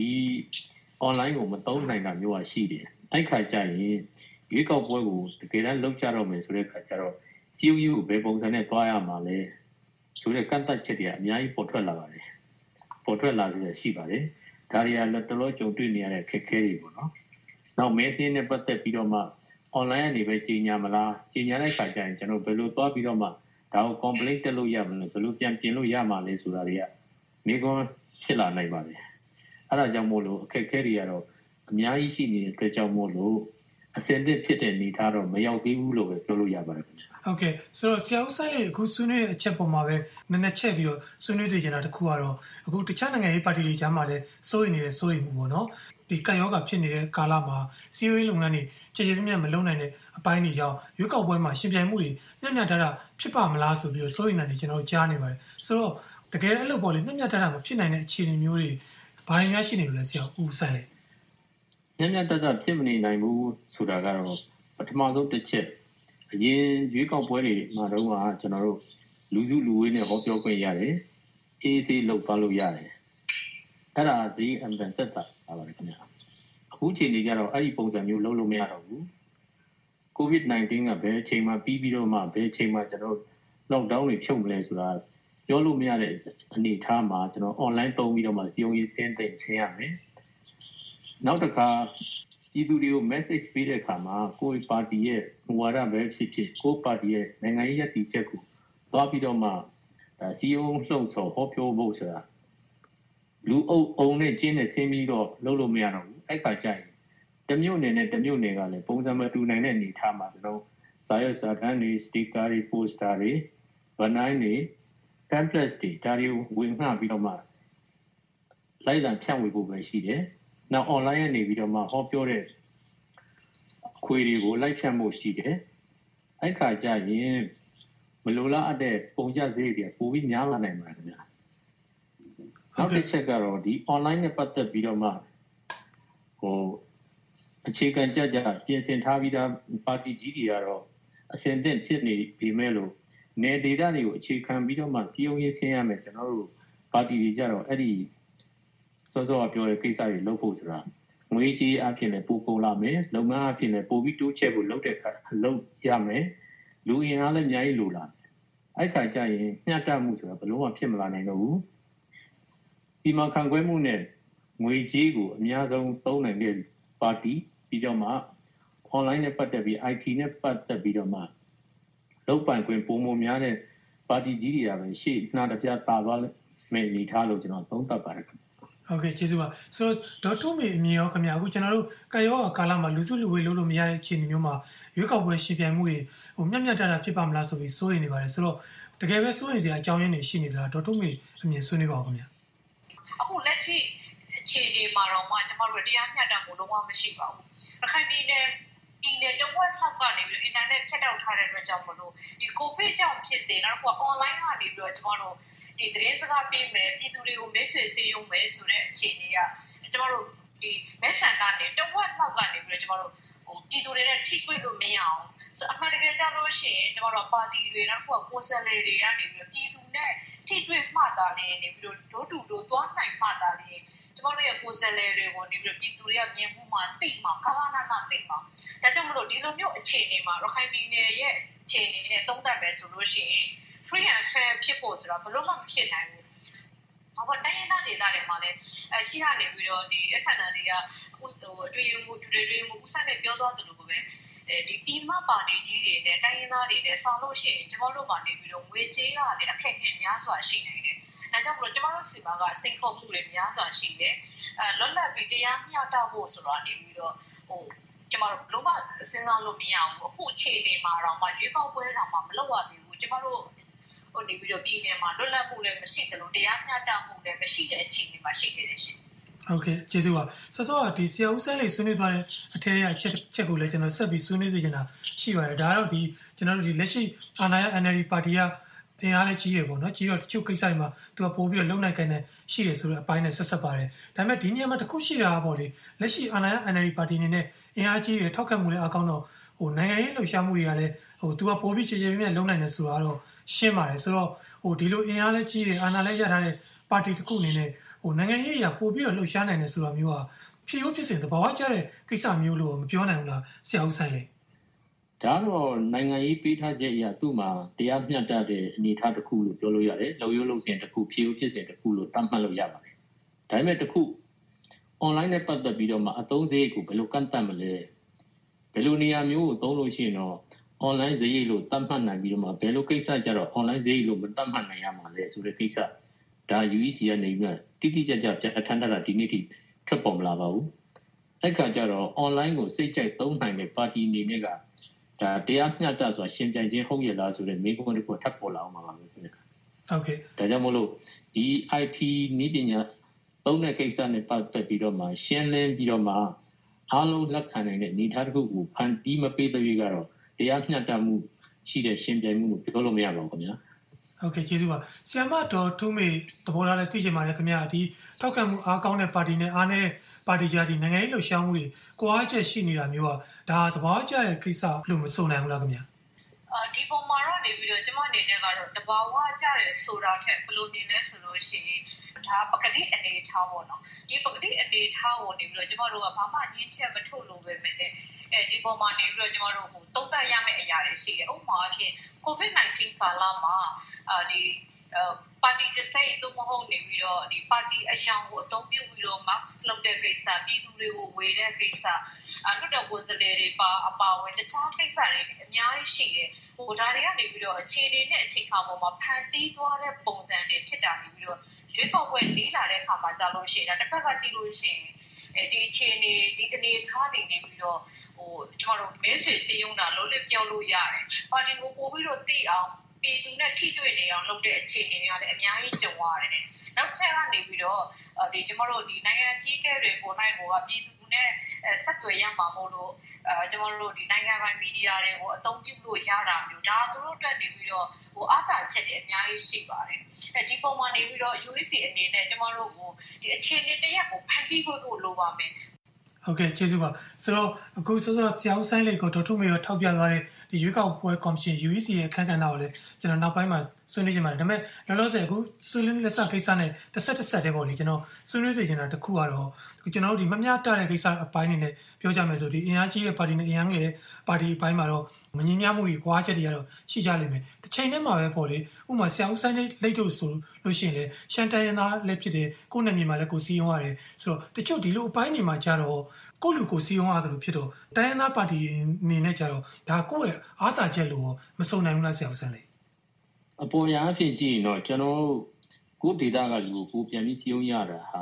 online ကိုမသုံးနိုင်တာမျိုးอ่ะရှိတယ်အဲ့ခါကျရင်ရွေးကောက်ပွဲကိုတကယ်တမ်းလုပ်ကြတော့မယ်ဆိုတဲ့ခါကျတော့ CUU ကိုဘယ်ပုံစံနဲ့တွားရမှာလဲဆိုတဲ့ကန့်သတ်ချက်တွေအများကြီးပေါ်ထွက်လာပါတယ်ပေါ်ထွက်လာပြီးရှိပါတယ်ဒါတွေကလည်းတော်တော်ကြုံတွေ့နေရတဲ့ခက်ခဲတွေပေါ့နော်နောက်မဲစင်းနဲ့ပတ်သက်ပြီးတော့မှ online ကနေပဲကြီးညာမလားကြီးညာတဲ့ခါကျရင်ကျွန်တော်ဘယ်လိုတွားပြီးတော့မှဒါကို complaint တက်လို့ရမလဲဘယ်လိုပြန်ပြင်လို့ရမှာလဲဆိုတာတွေကမိကွန်းဖြစ်လာနိုင်ပါတယ်အဲ့ဒါကြောင့်မို့လို့အခက်အခဲတွေကတော့အများကြီးရှိနေတဲ့အတွက်ကြောင့်မို့လို့အစင်တစ်ဖြစ်တဲ့နေသားတော့မရောက်သေးဘူးလို့ပဲပြောလို့ရပါတယ်ခင်ဗျဟုတ်ကဲ့ဆိုတော့ဆရာဦးဆိုင်လေးအခုဆွေးနွေးတဲ့အချက်ပေါ်မှာပဲနည်းနည်းချက်ပြီးတော့ဆွေးနွေးစီချင်တာတစ်ခုကတော့အခုတခြားနိုင်ငံရေးပါတီတွေကြားမှာလည်းစိုးရိမ်နေတဲ့စိုးရိမ်မှုပေါ့နော်ဒီကံရောဂါဖြစ်နေတဲ့ကာလမှာစီးပွားရေးလုပ်ငန်းတွေကြည်ကြည်ပြည့်ပြည့်မလုပ်နိုင်တဲ့အပိုင်းတွေကြောင့်ရွေးကောက်ပွဲမှာရှင်ပြိုင်မှုတွေညံ့ညတာဖြစ်ပါမလားဆိုပြီးတော့စိုးရိမ်နေတယ်ကျွန်တော်ကြားနေပါတယ်ဆိုတော့တကယ်အဲ့လိုပေါ့လေညံ့ညတာမဖြစ်နိုင်တဲ့အခြေအနေမျိုးတွေဘာတွေများရှိနေလို့လဲဆရာဦးဆိုင်လေးညံ့ညတာဖြစ်မနေနိုင်ဘူးဆိုတာကတော့ပထမဆုံးတစ်ချက်အရင်ရွေးကောက်ပွဲတွေမှာတော့ကျွန်တော်တို့လူစုလူဝေးနဲ့ဟောပြောခွင့်ရတယ်အေးဆေးလုပ်သွားလို့ရတယ်အဲ့ဒါဒီအမ်ဘန်သက်တာပါပါတယ်ခင်ဗျာအခုချိန်ကြီးကျတော့အဲ့ဒီပုံစံမျိုးလုပ်လို့မရတော့ဘူး COVID-19 ကဘယ်အချိန်မှပြီးတော့မှဘယ်အချိန်မှကျွန်တော် lockdown တွေဖြုတ်မလဲဆိုတာပြောလို့မရတဲ့အနေအထားမှာကျွန်တော် online သုံးပြီးတော့မှစီယုံရေးဆင်းသိဆင်းရမယ်နောက်တစ်ခါပြည်သူတွေကို message ပေးတဲ့အခါမှာကိုယ့်ပါတီရဲ့မူဝါဒပဲဖြစ်ဖြစ်ကိုယ့်ပါတီရဲ့နိုင်ငံရေးရည်တည်ချက်ကိုသွားပြီးတော့မှစီယုံလှုပ်ဆော်ဟောပြောဖို့ဆိုတာလူအုံနဲ့ကျင်းနဲ့ဆင်းပြီးတော့လုပ်လို့မရတော့ဘူးအဲ့ခါကျရင်တမျိုးနယ်နဲ့တမျိုးနယ်ကလည်းပုံစံမတူနိုင်တဲ့အနေအထားမှာကျွန်တော်စာရွက်စာတမ်းတွေစတစ်ကာတွေပိုစတာတွေဗန်နိုင်းတွေ pamphlet တွေဒါတွေကိုဝင်ငှပြီးတော့မှလိုက်လံဖြန့်ဝေဖို့ပဲရှိတယ်နောက် online ကနေပြီးတော့မှဟောပြောတဲ့ခွေတွေကိုလိုက်ဖြန့်ဖို့ရှိတယ်အဲ့ခါကျရင်မလိုလားအပ်တဲ့ပုံကျစရိတ်တွေပိုပြီးများလာနိုင်ပါတယ်ခင်ဗျာနောက်တစ်ချက်ကတော့ဒီ online နဲ့ပတ်သက်ပြီးတော့မှအခြေခံကြပြင်ဆင်ထားပြီးသားပါတီကြီးတွေကတော့အစင်သင့်ဖြစ်နေပြီမဲ့လို့နေဒေတာတွေကိုအခြေခံပြီးတော့မှစီယုံရေးဆင်းရမယ်ကျွန်တော်တို့ပါတီတွေကြတော့အဲ့ဒီစောစောကပြောတဲ့ကိစ္စတွေလုပ်ဖို့ဆိုတာငွေကြေးအဖြစ်လည်းပိုကုန်လာမယ်လုပ်ငန်းအဖြစ်လည်းပိုပြီးတိုးချဲ့ဖို့လုပ်တဲ့အခါလုပ်ရမယ်လူအင်အားလည်းအများကြီးလိုလာတယ်အဲ့ခါကျရင်မျှတမှုဆိုတာဘယ်လို့မှဖြစ်မလာနိုင်တော့ဘူးဒီမှာခံခွဲမှုနဲ့ငွေကြေးကိုအများဆုံးသုံးနိုင်တဲ့ပါတီပြီးတော့မှ online နဲ့ပတ်သက်ပြီး IT နဲ့ပတ်သက်ပြီးတော့မှလုပ်ပိုင်ခွင့်ပုံမှန်များတဲ့ပါတီကြီးတွေကပဲရှေ့နှာတပြတာသွားမယ်အနေထားလို့ကျွန်တော်သုံးသပ်ပါတယ်ဟဟုတ်ကဲ့ကျေးဇူးပါဆိုတော့ဒေါက်ထုမေအမြင်ရောခင်ဗျာအခုကျွန်တော်တို့ကာယောကာလမှာလူစုလူဝေးလုပ်လို့မရတဲ့အခြေအနေမျိုးမှာရွေးကောက်ပွဲရှင်ပြိုင်မှုတွေမျက်မျက်တတာဖြစ်ပါမလားဆိုပြီးစိုးရိမ်နေပါတယ်ဆိုတော့တကယ်ပဲစိုးရိမ်စရာအကြောင်းရင်းတွေရှိနေသလားဒေါက်ထုမေအမြင်ဆွေးနွေးပါဦးခင်ဗျာအခုလက်ရှိအခြေအနေမှာတော့မှကျွန်တော်တို့တရားမျှတမှုလုံးဝမရှိပါဘူး။အခါပြည်နယ်တဝက်ထောက်ကနေပြီးအင်တာနက်ဖြတ်တောက်ထားတဲ့အတွက်ကြောင့်မလို့ဒီကိုဗစ်ကြောင့်ဖြစ်စေနောက်တော့ online ကနေပြီးတော့ကျွန်တော်တို့ဒီသတင်းစကားပေးမယ်ပြည်သူတွေကိုမိတ်ဆွေစေရုံပဲဆိုတဲ့အခြေအနေကကျွန်တော်တို့ဒီမဲဆန္ဒနဲ့တဝက်ထောက်ကနေပြီးတော့ကျွန်တော်တို့ပြည်သူတွေနဲ့ထိတွေ့လို့မရအောင်ဆိုအမှန်တကယ်ကြလို့ရှိရင်ကျွန်တော်တို့ပါတီတွေနောက်တော့ကိုယ်စားလှယ်တွေကနေပြီးတော့ပြည်သူနဲ့ထိတွေ့မှတာလေးနေပြီးတော့ဒိုးတူသွားနိုင်မှတာလေးကျွန်တော်တို့ရဲ့ကိုယ်စားလှယ်တွေကိုနေပြီးတော့ပြည်သူတွေကမြင်မှုမှသိမှကာလနာသိမှဒါကြောင့်မလို့ဒီလိုမျိုးအခြေအနေမှာရခိုင်ပြည်နယ်ရဲ့အခြေအနေနဲ့သုံးသပ်မယ်ဆိုလို့ရှိရင် free and fair ဖြစ်ဖို့ဆိုတာဘယ်လိုမှမဖြစ်နိုင်ဘူး။ဘာလို့တိုင်းရင်းသားဒေသတွေမှာလည်းရှိရနေပြီးတော့ဒီ SNL တွေကအတွင်းမှုဥစားနဲ့ပြောသွားတယ်လို့ပဲဒီပြည်မပါတီကြီးတွေနဲ့တိုင်းရင်းသားတွေနဲ့ဆောင်လို့ရှိရင်ကျွန်တော်တို့မှာနေပြီးတော့ငွေကြေးရတယ်အခက်အခဲများစွာရှိနေတယ်။ဒါကြောင့်မလို့ကျွန်တော်တို့စီမှာကစိန်ခေါ်မှုတွေများစွာရှိတယ်။လွတ်လပ်ပြီးတရားမျှတဖို့ဆိုတာနေပြီးတော့ကျွန်တော်တို့လုံးဝစဉ်းစားလို့မရဘူးအခုအခြေအနေမှာတော့မှရွေးကောက်ပွဲတောင်မှမလုပ်ရသေးဘူးကျွန်တော်တို့နေပြီးတော့ပြည်နယ်မှာလွတ်လပ်မှုလည်းမရှိသလိုတရားမျှတမှုလည်းမရှိတဲ့အခြေအနေမှာရှိနေတယ်ရှင်ဟုတ်ကဲ့ကျေးဇူးပါဆောစောကဒီဆရာဦးဆန်းလေးဆွေးနွေးသွားတဲ့အထက်ရဲ့ချက်ကိုလည်းကျွန်တော်ဆက်ပြီးဆွေးနွေးစေချင်တာရှိပါတယ်ဒါတော့ဒီကျွန်တော်တို့ဒီလက်ရှိအာဏာရ NLD ပါတီကတင်အားလည်းကြီးရပေါ့နော်ကြီးတော့တချို့ကိစ္စတွေမှာသူကပို့ပြီးတော့လုံနိုင်ခိုင်းနေရှိတယ်ဆိုတဲ့အပိုင်းနဲ့ဆက်ပါတယ်ဒါပေမဲ့ဒီနေရာမှာတစ်ခုရှိတာပေါ့လေလက်ရှိအာဏာရ NLD ပါတီအနေနဲ့အင်အားကြီးတယ်ထောက်ခံမှုလည်းအကောင်းတော့နိုင်ငံရေးလှုပ်ရှားမှုတွေကလည်းသူကပို့ပြီးခြေပြင်းလုံနိုင်တယ်ဆိုတာတော့ရှင်းပါတယ်ဆိုတော့ဒီလိုအင်အားလည်းကြီးတယ်အာဏာလည်းရထားတဲ့ပါတီတစ်ခုအနေနဲ့နိုင်ငံရေးအရာပို့ပြီးတော့လှုပ်ရှားနိုင်တယ်ဆိုတာမျိုးကဖြစ်ရိုးဖြစ်စဉ်သဘာဝကျတဲ့ကိစ္စမျိုးလို့မပြောနိုင်ဘူးလားဆရာဦးဆိုင်လေဒါတော့နိုင်ငံရေးပေးထားချက်အရာသူ့မှာတရားမျှတတဲ့အနေအထားတစ်ခုလို့ပြောလို့ရတယ်လုံရိုးလုံစဉ်တစ်ခုဖြစ်ရိုးဖြစ်စဉ်တစ်ခုလို့သတ်မှတ်လို့ရပါတယ်ဒါပေမဲ့တစ်ခု online နဲ့ပတ်သက်ပြီးတော့မှအသုံးစရိတ်ကိုဘယ်လိုကန့်သတ်မလဲဘယ်လိုနေရာမျိုးကိုသုံးလို့ရှိရင်တော့ online စရိတ်လို့သတ်မှတ်နိုင်ပြီးတော့မှဘယ်လိုကိစ္စကြတော့ online စရိတ်လို့မသတ်မှတ်နိုင်ရမှာလဲဆိုတဲ့ကိစ္စဒါ UEC ကနေပြီးတိတိကျကျပြဋ္ဌာန်းတာဒီနေ့ထိထွက်ပေါ်မလာပါဘူးအဲ့ခါကျတော့ online ကိုစိတ်ကြိုက်သုံးနိုင်တဲ့ပါတီအနေနဲ့ကဒါတရားမျှတစွာရှင်ပြိုင်ခြင်းဟုတ်ရလားဆိုတဲ့မေးခွန်းတစ်ခုထပ်ပေါ်လာအောင်ပါပဲခင်ဗျဟုတ်ကဲ့ဒါကြောင့်မို့လို့ဒီ IT နည်းပညာသုံးတဲ့ကိစ္စနဲ့ပတ်သက်ပြီးတော့မှရှင်းလင်းပြီးတော့မှအားလုံးလက်ခံနိုင်တဲ့အနေအထားတစ်ခုကိုဖန်တီးမပေးတဲ့ပြီးကတော့တရားမျှတမှုရှိတဲ့ရှင်ပြိုင်မှုကိုပြောလို့မရပါဘူးခင်ဗျာဟုတ်ကဲ့ကျေးဇူးပါဆီယမတော်ထုမေသဘောထားလည်းသိချင်ပါတယ်ခင်ဗျာဒီထောက်ခံမှုအားကောင်းတဲ့ပါတီနဲ့အားနည်းပါတီကြားဒီနိုင်ငံရေးလှုပ်ရှားမှုတွေကိုအားချက်ရှိနေတာမျိုးကဒါသဘောကျတဲ့ကိစ္စလို့မဆိုနိုင်ဘူးလားခင်ဗျာဒီပုံမှာတော့နေပြီးတော့ကျွန်မအနေနဲ့ကတော့တဘာဝကြတယ်ဆိုတာထက်ဘယ်လိုနေလဲဆိုလို့ရှိရင်ဒါပကတိအနေထားပေါ့နော်ဒီပကတိအနေထားကိုနေပြီးတော့ကျွန်မတို့ကဘာမှညှင်းချက်မထုတ်လို့ပဲမဲ့ဒီပုံမှာနေပြီးတော့ကျွန်မတို့တုံ့တက်ရမယ့်အရာတွေရှိတယ်ဥပမာအဖြစ် COVID-19 ကာလမှာဒီပါတီတစ်စိတ်တော့မဟုတ်နေပြီးတော့ဒီပါတီအရှောင်ကိုအသုံးပြုပြီးတော့ mask လုပ်တဲ့ကိစ္စပြည်သူတွေကိုဝေတဲ့ကိစ္စလွတ်တော်ကိုယ်စားလှယ်တွေပါအပါဝင်တခြားကိစ္စတွေအများကြီးရှိတယ်ဒါတွေကနေပြီးတော့အခြေအနေနဲ့အချိန်ခါပေါ်မှာဖန်တီးသွားတဲ့ပုံစံတွေဖြစ်တာနေပြီးတော့ရွေးကောက်ပွဲလေးလာတဲ့အခါမှာကြာလို့ရှိရင်တစ်ဖက်ကကြည့်လို့ရှိရင်ဒီအခြေအနေဒီအနေထားတွေနေပြီးတော့ကျွန်တော်တို့မဲဆွေစည်းရုံးတာလုံးလေးပြောလို့ရတယ်ပါတီကိုပို့ပြီးတော့သိအောင်ပြည်သူနဲ့ထိတွေ့နေအောင်လုပ်တဲ့အခြေအနေတွေကလည်းအများကြီးကြုံရတယ်။နောက်ချက်ကနေပြီးတော့ဒီကျွန်တော်တို့ဒီနိုင်ငံကြီးကဲတွေကိုနိုင်ကိုကပြည်သူနဲ့ဆက်သွယ်ရမှာမို့လို့ကျွန်တော်တို့ဒီနိုင်ငံပိုင်မီဒီယာတွေကိုအသုံးပြုလို့ရတာမျိုးဒါသူတို့အတွက်နေပြီးတော့အားသာချက်တွေအများကြီးရှိပါတယ်။ဒီပုံမှာနေပြီးတော့ UEC အနေနဲ့ကျွန်တော်တို့ကိုဒီအခြေအနေတရက်ကိုဖန်တီးဖို့လိုပါမယ်။ဟုတ်ကဲ့ကျေးဇူးပါဆိုတော့အခုစောစောဆရာဦးဆိုင်လေးကိုဒေါက်ထုမေရောထောက်ပြသွားတဲ့ဒီရွေးကောက်ပွဲကော်မရှင် UEC ရဲ့အခမ်းအနားကိုလည်းကျွန်တော်နောက်ပိုင်းမှာဆွေးနွေးချင်ပါတယ်ဒါပေမဲ့လောလောဆယ်အခုဆွေးနွေးလက်စကိစ္စနဲ့တစ်ဆက်တည်းပေါ့လေကျွန်တော်ဆွေးနွေးစေချင်တာတစ်ခုကတော့ကျွန်တော်တို့ဒီမမျှတတဲ့ကိစ္စအပိုင်းနေနဲ့ပြောကြမယ်ဆိုဒီအင်အားကြီးတဲ့ပါတီနဲ့အင်အားငယ်တဲ့ပါတီအပိုင်းမှာတော့မငြင်းညမှုတွေကွာချက်တွေကတော့ရှိကြလိမ့်မယ်တစ်ချိန်တည်းမှာပဲပေါ့လေဥပမာဆရာဦးဆိုင်လေးလိတ်တို့ဆိုလို့ရှိရင်လေရှန်တန်ရသားလည်းဖြစ်တယ်ကိုယ်နယ်မြေမှာလည်းကိုစီးရုံးရတယ်ဆိုတော့တချို့ဒီလိုအပိုင်းတွေမှာကြတော့ကိုလူကိုစီးရုံးရတယ်လို့ဖြစ်တော့တိုင်းရင်းသားပါတီအနေနဲ့ကြတော့ဒါကိုယ့်ရဲ့အားသာချက်လို့မစုံနိုင်ဘူးလားဆရာဦးဆန်းလေးအပေါ်ရာအဖြစ်ကြည့်ရင်တော့ကျွန်တော်ကိုဒေတာကလူကိုပြန်ပြီးစီးရုံးရတာဟာ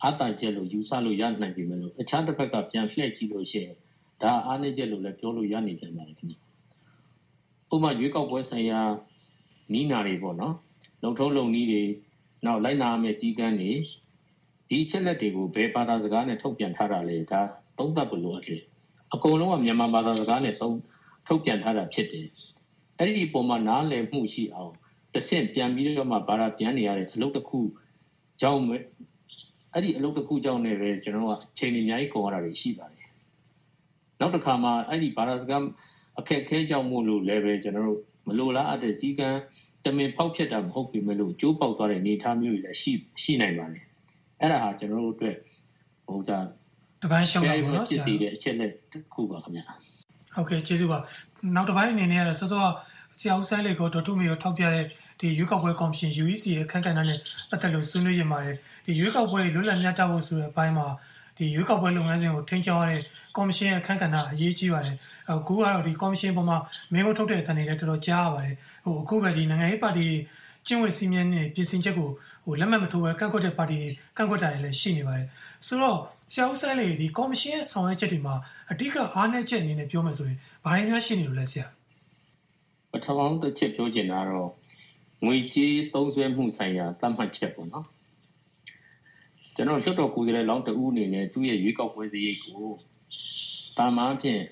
အားတာချက်လို့ယူဆလို့ရနိုင်ပြီမလို့အခြားတစ်ဖက်ကပြန်လှည့်ကြည့်လို့ရှိရင်ဒါအားနည်းချက်လို့လည်းပြောလို့ရနေပြန်ပါတယ်ခင်ဗျ။ဥပမာရွေးကောက်ပွဲဆိုင်ရာနီးနာတွေပေါ့နော်။လုံထုံးလုံနည်းတွေနောက်လိုက်နာမယ့်ကြီးကမ်းတွေဒီအချက်လက်တွေကိုဘယ်ဘာသာစကားနဲ့ထုတ်ပြန်ထားတာလဲဒါသုံးသပ်ဖို့လိုအပ်တယ်။အကုန်လုံးကမြန်မာဘာသာစကားနဲ့ထုတ်ပြန်ထားတာဖြစ်တယ်။အဲ့ဒီပုံမှာနားလည်မှုရှိအောင်တစ်ဆင့်ပြန်ပြီးတော့မှဘာသာပြန်နေရတဲ့အလုပ်တစ်ခုကြောင့်အဲ့ဒီအလုပ်တစ်ခုကြောင့်လည်းပဲကျွန်တော်တို့ကအချိန်အများကြီးကုန်ရတာတွေရှိပါတယ်။နောက်တစ်ခါမှအဲ့ဒီဘာသာစကားအခက်အခဲကြောင့်မို့လို့လည်းပဲကျွန်တော်တို့မလိုလားအပ်တဲ့ကြီးကမ်းတမင်ဖောက်ဖြစ်တာမဟုတ်ပြီမလို့ကျိုးပေါက်သွားတဲ့အနေအထားမျိုးတွေလည်းရှိနိုင်ပါတယ်။အဲ့ဒါဟာကျွန်တော်တို့အတွက်တပိုင်းရှုံးတာပေါ့နော်ဆရာဖြစ်တဲ့အချက်လက်တစ်ခုပါခင်ဗျာ။ဟုတ်ကဲ့ကျေးဇူးပါ။နောက်တစ်ပိုင်းအနေနဲ့ကတော့စောစောဆရာဦးဆန်းလေးကိုဒေါ်ထုမေကိုထောက်ပြတဲ့ဒီရွေးကောက်ပွဲကော်မရှင် UEC ရဲ့အခမ်းကဏ္ဍနဲ့ပတ်သက်လို့ဆွေးနွေးရမှာတယ်ဒီရွေးကောက်ပွဲလွတ်လပ်မျှတဖို့ဆိုတဲ့အပိုင်းမှာဒီရွေးကောက်ပွဲလုပ်ငန်းစဉ်ကိုထိန်းချုပ်ရတဲ့ကော်မရှင်ရဲ့အခမ်းကဏ္ဍအရေးကြီးပါတယ်အခုကတော့ဒီကော်မရှင်ပေါ်မှာမင်းကိုထုတ်တဲ့အတန်တွေလည်းတော်တော်ကြားရပါတယ်အခုပဲဒီနိုင်ငံရေးပါတီကျင့်ဝတ်စည်းမျဉ်းနဲ့ပြင်ဆင်ချက်ကိုလက်မှတ်မထိုးဘဲကန့်ကွက်တဲ့ပါတီတွေကန့်ကွက်တာတွေလည်းရှိနေပါတယ်ဆိုတော့ဆရာဦးဆန်းလေးဒီကော်မရှင်ရဲ့ဆောင်ရွက်ချက်တွေမှာအဓိကအားနည်းချက်အနေနဲ့ပြောမယ်ဆိုရင်ဘာတွေများရှိနေလို့လဲဆရာပထမတစ်ချက်ပြောချင်တာတော့ငွေကြေးသုံးစွဲမှုဆိုင်ရာသတ်မှတ်ချက်ပေါ့နော်ကျွန်တော်လွှတ်တော်ကိုယ်စားလှယ်လောင်းတဦးအနေနဲ့သူ့ရဲ့ရွေးကောက်ပွဲစရိတ်ကိုတာမန်ဖြင့်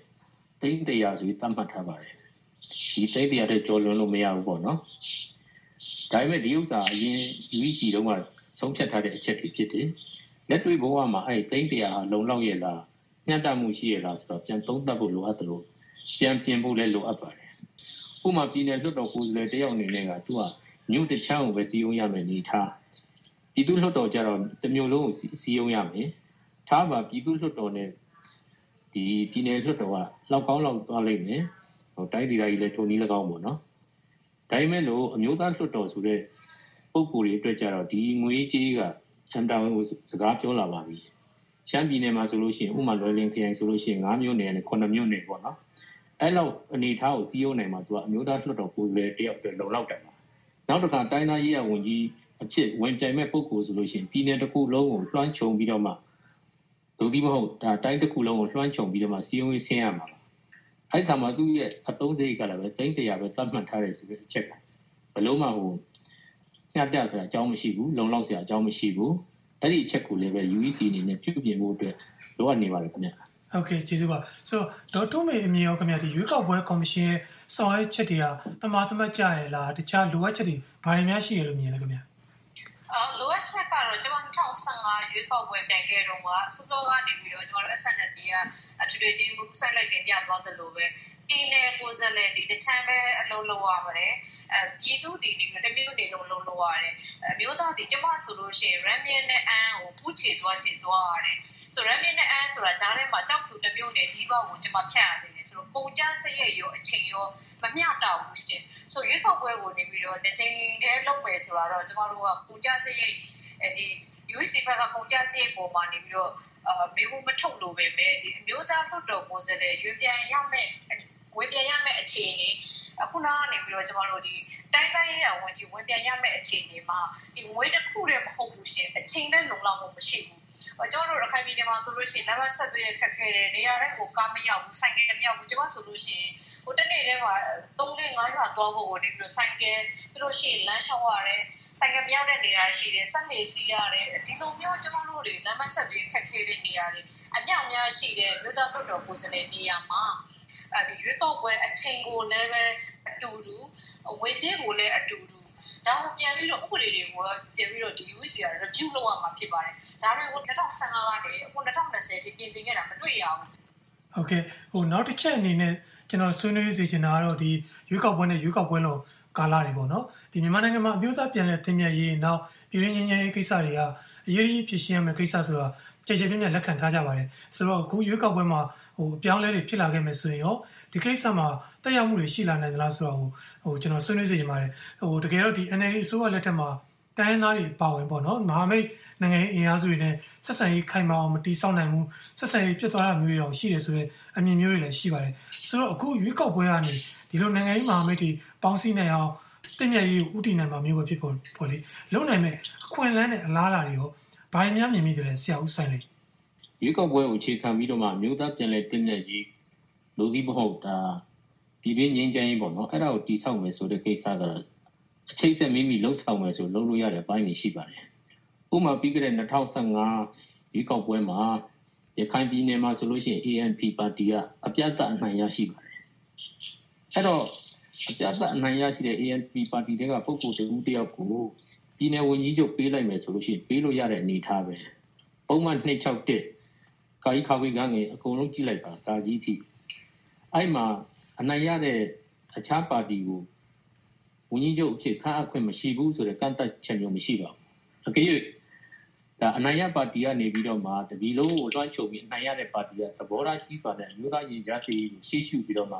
300ဆိုပြီးသတ်မှတ်ထားပါတယ်ဒီ300တဲ့ကျော်လွန်လို့မရဘူးပေါ့နော်ဒါပေမဲ့ဒီဥစ္စာအရင် UEC တုန်းကဆုံးဖြတ်ထားတဲ့အချက်တွေဖြစ်တယ်လက်တွေ့ဘဝမှာအဲ့300ဟာလုံလောက်ရဲ့လားမျှတမှုရှိရဲ့လားဆိုတော့ပြန်သုံးသပ်ဖို့လိုအပ်တယ်လို့ပြန်ပြင်ဖို့လည်းလိုအပ်ပါတယ်ဥပမာပြည်နယ်လွှတ်တော်ကိုယ်စားလှယ်တယောက်အနေနဲ့ကသူကမြို့တစ်ချမ်းကိုပဲစီးအောင်ရမယ်နေထားပြည်သူ့လွှတ်တော်ကြတော့တမျိုးလုံးကိုစီးအောင်ရမယ်ထားပါပြည်သူ့လွှတ်တော်နဲ့ဒီပြည်နယ်လွှတ်တော်ကလောက်ကောင်းလောက်သွားလိမ့်မယ်ဟိုတိုင်းဒေသကြီးလည်းထုံနည်း၎င်းပေါ့နော်ဒါပေမဲ့လို့အမျိုးသားလွှတ်တော်ဆိုတဲ့ပုံကိုယ်တွေအတွက်ကြတော့ဒီငွေကြေးကစံတောင်းကိုစကားပြောလာပါပြီရှမ်းပြည်နယ်မှာဆိုလို့ရှိရင်ဥမာလွယ်လင်ခရိုင်ဆိုလို့ရှိရင်9မြို့နယ်နဲ့9မြို့နယ်ပေါ့နော်အဲ့လောက်အနေထားကိုစီးအောင်နိုင်မှာသူကအမျိုးသားလွှတ်တော်ကိုယ်စားလှယ်တယောက်အတွက်လုံလောက်တယ်ပါနောက်တစ်ခါတိုင်းသားရေးရဝန်ကြီးအဖြစ်ဝင်ပြိုင်မဲ့ပုဂ္ဂိုလ်ဆိုလို့ရှိရင်ပြည်နယ်တစ်ခုလုံးကိုလွှမ်းခြုံပြီးတော့မှဒုတိယမဟုတ်ဒါတိုင်းတစ်ခုလုံးကိုလွှမ်းခြုံပြီးတော့မှစီးအောင်ဆင်းရမှာအဲ့ခါမှာသူ့ရဲ့အသုံးစရိတ်ကလည်းပဲ300ပဲသတ်မှတ်ထားတယ်ဆိုတဲ့အချက်ကဘလို့မှညှပြစရာအကြောင်းမရှိဘူးလုံလောက်စရာအကြောင်းမရှိဘူးအဲ့ဒီအချက်ကိုလည်းပဲ UEC အနေနဲ့ပြုပြင်ဖို့အတွက်လိုအပ်နေပါတယ်ခင်ဗျဟုတ်ကဲ့ကျေးဇူးပါဆိုတော့ဒေါ်ထုမေအမြင်ရောခင်ဗျဒီရွေးကောက်ပွဲကော်မရှင်ရဲ့ဆောင်ရွက်ချက်တွေကတမာတမတ်ကြရလားတခြားလိုအပ်ချက်တွေဘာတွေများရှိရလို့မြင်လဲခင်ဗျလိုအပ်ချက်ကတော့ကျွန်တော်2015ရွေးကောက်ပွဲပြန်ခဲ့တော့ကစောစောကနေပြီးတော့ကျွန်တော်တို့ SNLD ကအထွေထွေတင်းမှုဆက်လိုက်တင်ပြသွားတယ်လို့ပဲပြည်နယ်ကိုယ်စားလှယ်ဒီတချမ်းပဲအလုံးလုံးရပါတယ်ပြည်သူတည်နေတမျိုးနေလုံးလုံးလို့ရတယ်မျိုးသားဒီကျွန်မဆိုလို့ရှိရင် Ramian နဲ့အန်ကိုပူးချေသွားချင်သွားရတယ်ဆို Ramian နဲ့အန်ဆိုတာဂျားထဲမှာကြောက်ဖြူတမျိုးနဲ့ဒီဘောက်ကိုကျွန်မဖြတ်ရတယ်ဆိုတော့ပုံကြစရိတ်ရောအချိန်ရောမမျှတဘူးရှင်ဆိုရွေးကောက်ပွဲကိုနေပြီးတော့တစ်ချိန်တည်းလုပ်မယ်ဆိုတာတော့ကျွန်တော်တို့ကပုံကြစရိတ်ဒီ UEC ဘက်ကပုံကြစရိတ်ပေါ်မှာနေပြီးတော့မေဘူးမထုတ်လို့ပဲမဲ့ဒီအမျိုးသားလွှတ်တော်ကိုယ်စားလှယ်ရွေးပြန်ရမယ်ဝင်ပြန်ရမယ့်အခြေအနေအခုနောက်နေပြီးတော့ကျွန်တော်တို့ဒီတိုင်းတိုင်းရဝန်ကြီးဝင်ပြန်ရမယ့်အခြေအနေမှာဒီငွေတစ်ခုတည်းမဟုတ်ဘူးရှင်အချိန်နဲ့လုံလောက်မှုမရှိဘူးကျွန်တော်တို့ရခိုင်ပြည်နယ်မှာဆိုလို့ရှိရင်လမ်းမဆက်သွယ်ခက်ခဲတယ်နေရာတိုင်းကိုကားမရောက်ဘူးဆိုင်ကယ်မရောက်ဘူးကျွန်တော်ဆိုလို့ရှိရင်ဟိုတနေ့တည်းမှာ3-5ရွာသွားဖို့ကိုနေပြီးတော့ဆိုင်ကယ်ပြီးလို့ရှိရင်လမ်းလျှောက်ရတယ်ဆိုင်ကယ်မရောက်တဲ့နေရာရှိတယ်ဆက်နေစီးရတယ်ဒီလိုမျိုးကျွန်တော်တို့တွေလမ်းမဆက်သွယ်ခက်ခဲတဲ့နေရာတွေအမြောက်များရှိတဲ့မြို့သားလွှတ်တော်ကိုယ်စားလှယ်နေရာမှာဒီရွေးကောက်ပွဲအချိန်ကိုလည်းပဲအတူတူဝေကြေးကိုလည်းအတူတူဒါကိုပြန်ပြီးတော့ဥပဒေတွေကိုပြန်ပြီးတော့ဒီ UEC က review လုပ်ရမှာဖြစ်ပါတယ်ဒါတွေကို2015ကနေအခု2020ထိပြင်ဆင်ခဲ့တာမတွေ့ရဘူးဟုတ်ကဲ့ဟိုနောက်တစ်ချက်အနေနဲ့ကျွန်တော်ဆွေးနွေးစီချင်တာကတော့ဒီရွေးကောက်ပွဲနဲ့ရွေးကောက်ပွဲလုံးကာလတွေပေါ့နော်ဒီမြန်မာနိုင်ငံမှာအမျိုးသားပြန်လည်သင့်မြတ်ရေးနောက်ပြည်ရင်းငြိမ်းချမ်းရေးကိစ္စတွေကအရေးကြီးဖြစ်ရှင်းရမယ့်ကိစ္စဆိုတာကြေကြေပြည့်ပြည့်လက်ခံထားကြပါတယ်ဆိုတော့အခုရွေးကောက်ပွဲမှာဟိုအပြောင်းလဲတွေဖြစ်လာခဲ့မယ်ဆိုရင်ရောဒီကိစ္စမှာတက်ရောက်မှုတွေရှိလာနိုင်သလားဆိုတော့ဟိုကျွန်တော်ဆွေးနွေးစီချင်ပါတယ်ဟိုတကယ်တော့ဒီ NLD အစိုးရလက်ထက်မှာတိုင်းသားတွေပါဝင်ပေါ့နော်မဟာမိတ်နိုင်ငံရေးအင်အားစုတွေနဲ့ဆက်ဆံရေးခိုင်မာအောင်မတီးဆောက်နိုင်ဘူးဆက်ဆံရေးပြတ်သွားတာမျိုးတွေတော့ရှိတယ်ဆိုတော့အမြင်မျိုးတွေလည်းရှိပါတယ်ဆိုတော့အခုရွေးကောက်ပွဲကနေဒီလိုနိုင်ငံရေးမဟာမိတ်တွေပေါင်းစည်းနိုင်အောင်တင့်မြတ်ရေးကိုဥတီနိုင်မှာမျိုးပဲဖြစ်ပေါ်လေလုံနိုင်မဲ့အခွင့်အလမ်းနဲ့အလားအလာတွေရောဘာတွေများမြင်မိတယ်လဲဆရာဦးဆိုင်လေးရွေးကောက်ပွဲကိုအခြေခံပြီးတော့မှမြို့သားပြန်လည်တင်မြတ်ရေးလူသီးမဟုတ်တာပြည်ပြင်းငြိမ်းချမ်းရေးပေါ့နော်အဲ့ဒါကိုတိဆောက်မယ်ဆိုတဲ့ကိစ္စကအချိတ်ဆက်မိမိလှုပ်ဆောင်မယ်ဆိုလုပ်လို့ရတဲ့ပိုင်းတွေရှိပါတယ်ဥပမာပြီးခဲ့တဲ့2015ရွေးကောက်ပွဲမှာရခိုင်ပြည်နယ်မှာဆိုလို့ရှိရင် ANP ပါတီကအပြတ်အနိုင်ရရှိပါတယ်အဲ့တော့အပြတ်အနိုင်ရရှိတဲ့ ANP ပါတီတွေကပုဂ္ဂိုလ်တစ်ယောက်ကိုပြည်နယ်ဝန်ကြီးချုပ်ပေးလိုက်မယ်ဆိုလို့ရှိရင်ပေးလို့ရတဲ့အနေအထားပဲပုံမှန်261ကာကြီးခါဝေးကငယ်အကုန်လုံးကြည့်လိုက်ပါကာကြီးထိအဲ့မှာအနိုင်ရတဲ့အခြားပါတီကိုဝန်ကြီးချုပ်အဖြစ်ခန့်အပ်ခွင့်မရှိဘူးဆိုတဲ့ကန့်သတ်ချက်မျိုးမရှိပါဘူးအကယ်၍ဒါအနိုင်ရပါတီကနေပြီးတော့မှတပီလုံးကိုလွှမ်းခြုံပြီးအနိုင်ရတဲ့ပါတီကသဘောထားကြီးစွာနဲ့အမျိုးသားရင်ကြားစေးကိုရှေ့ရှုပြီးတော့မှ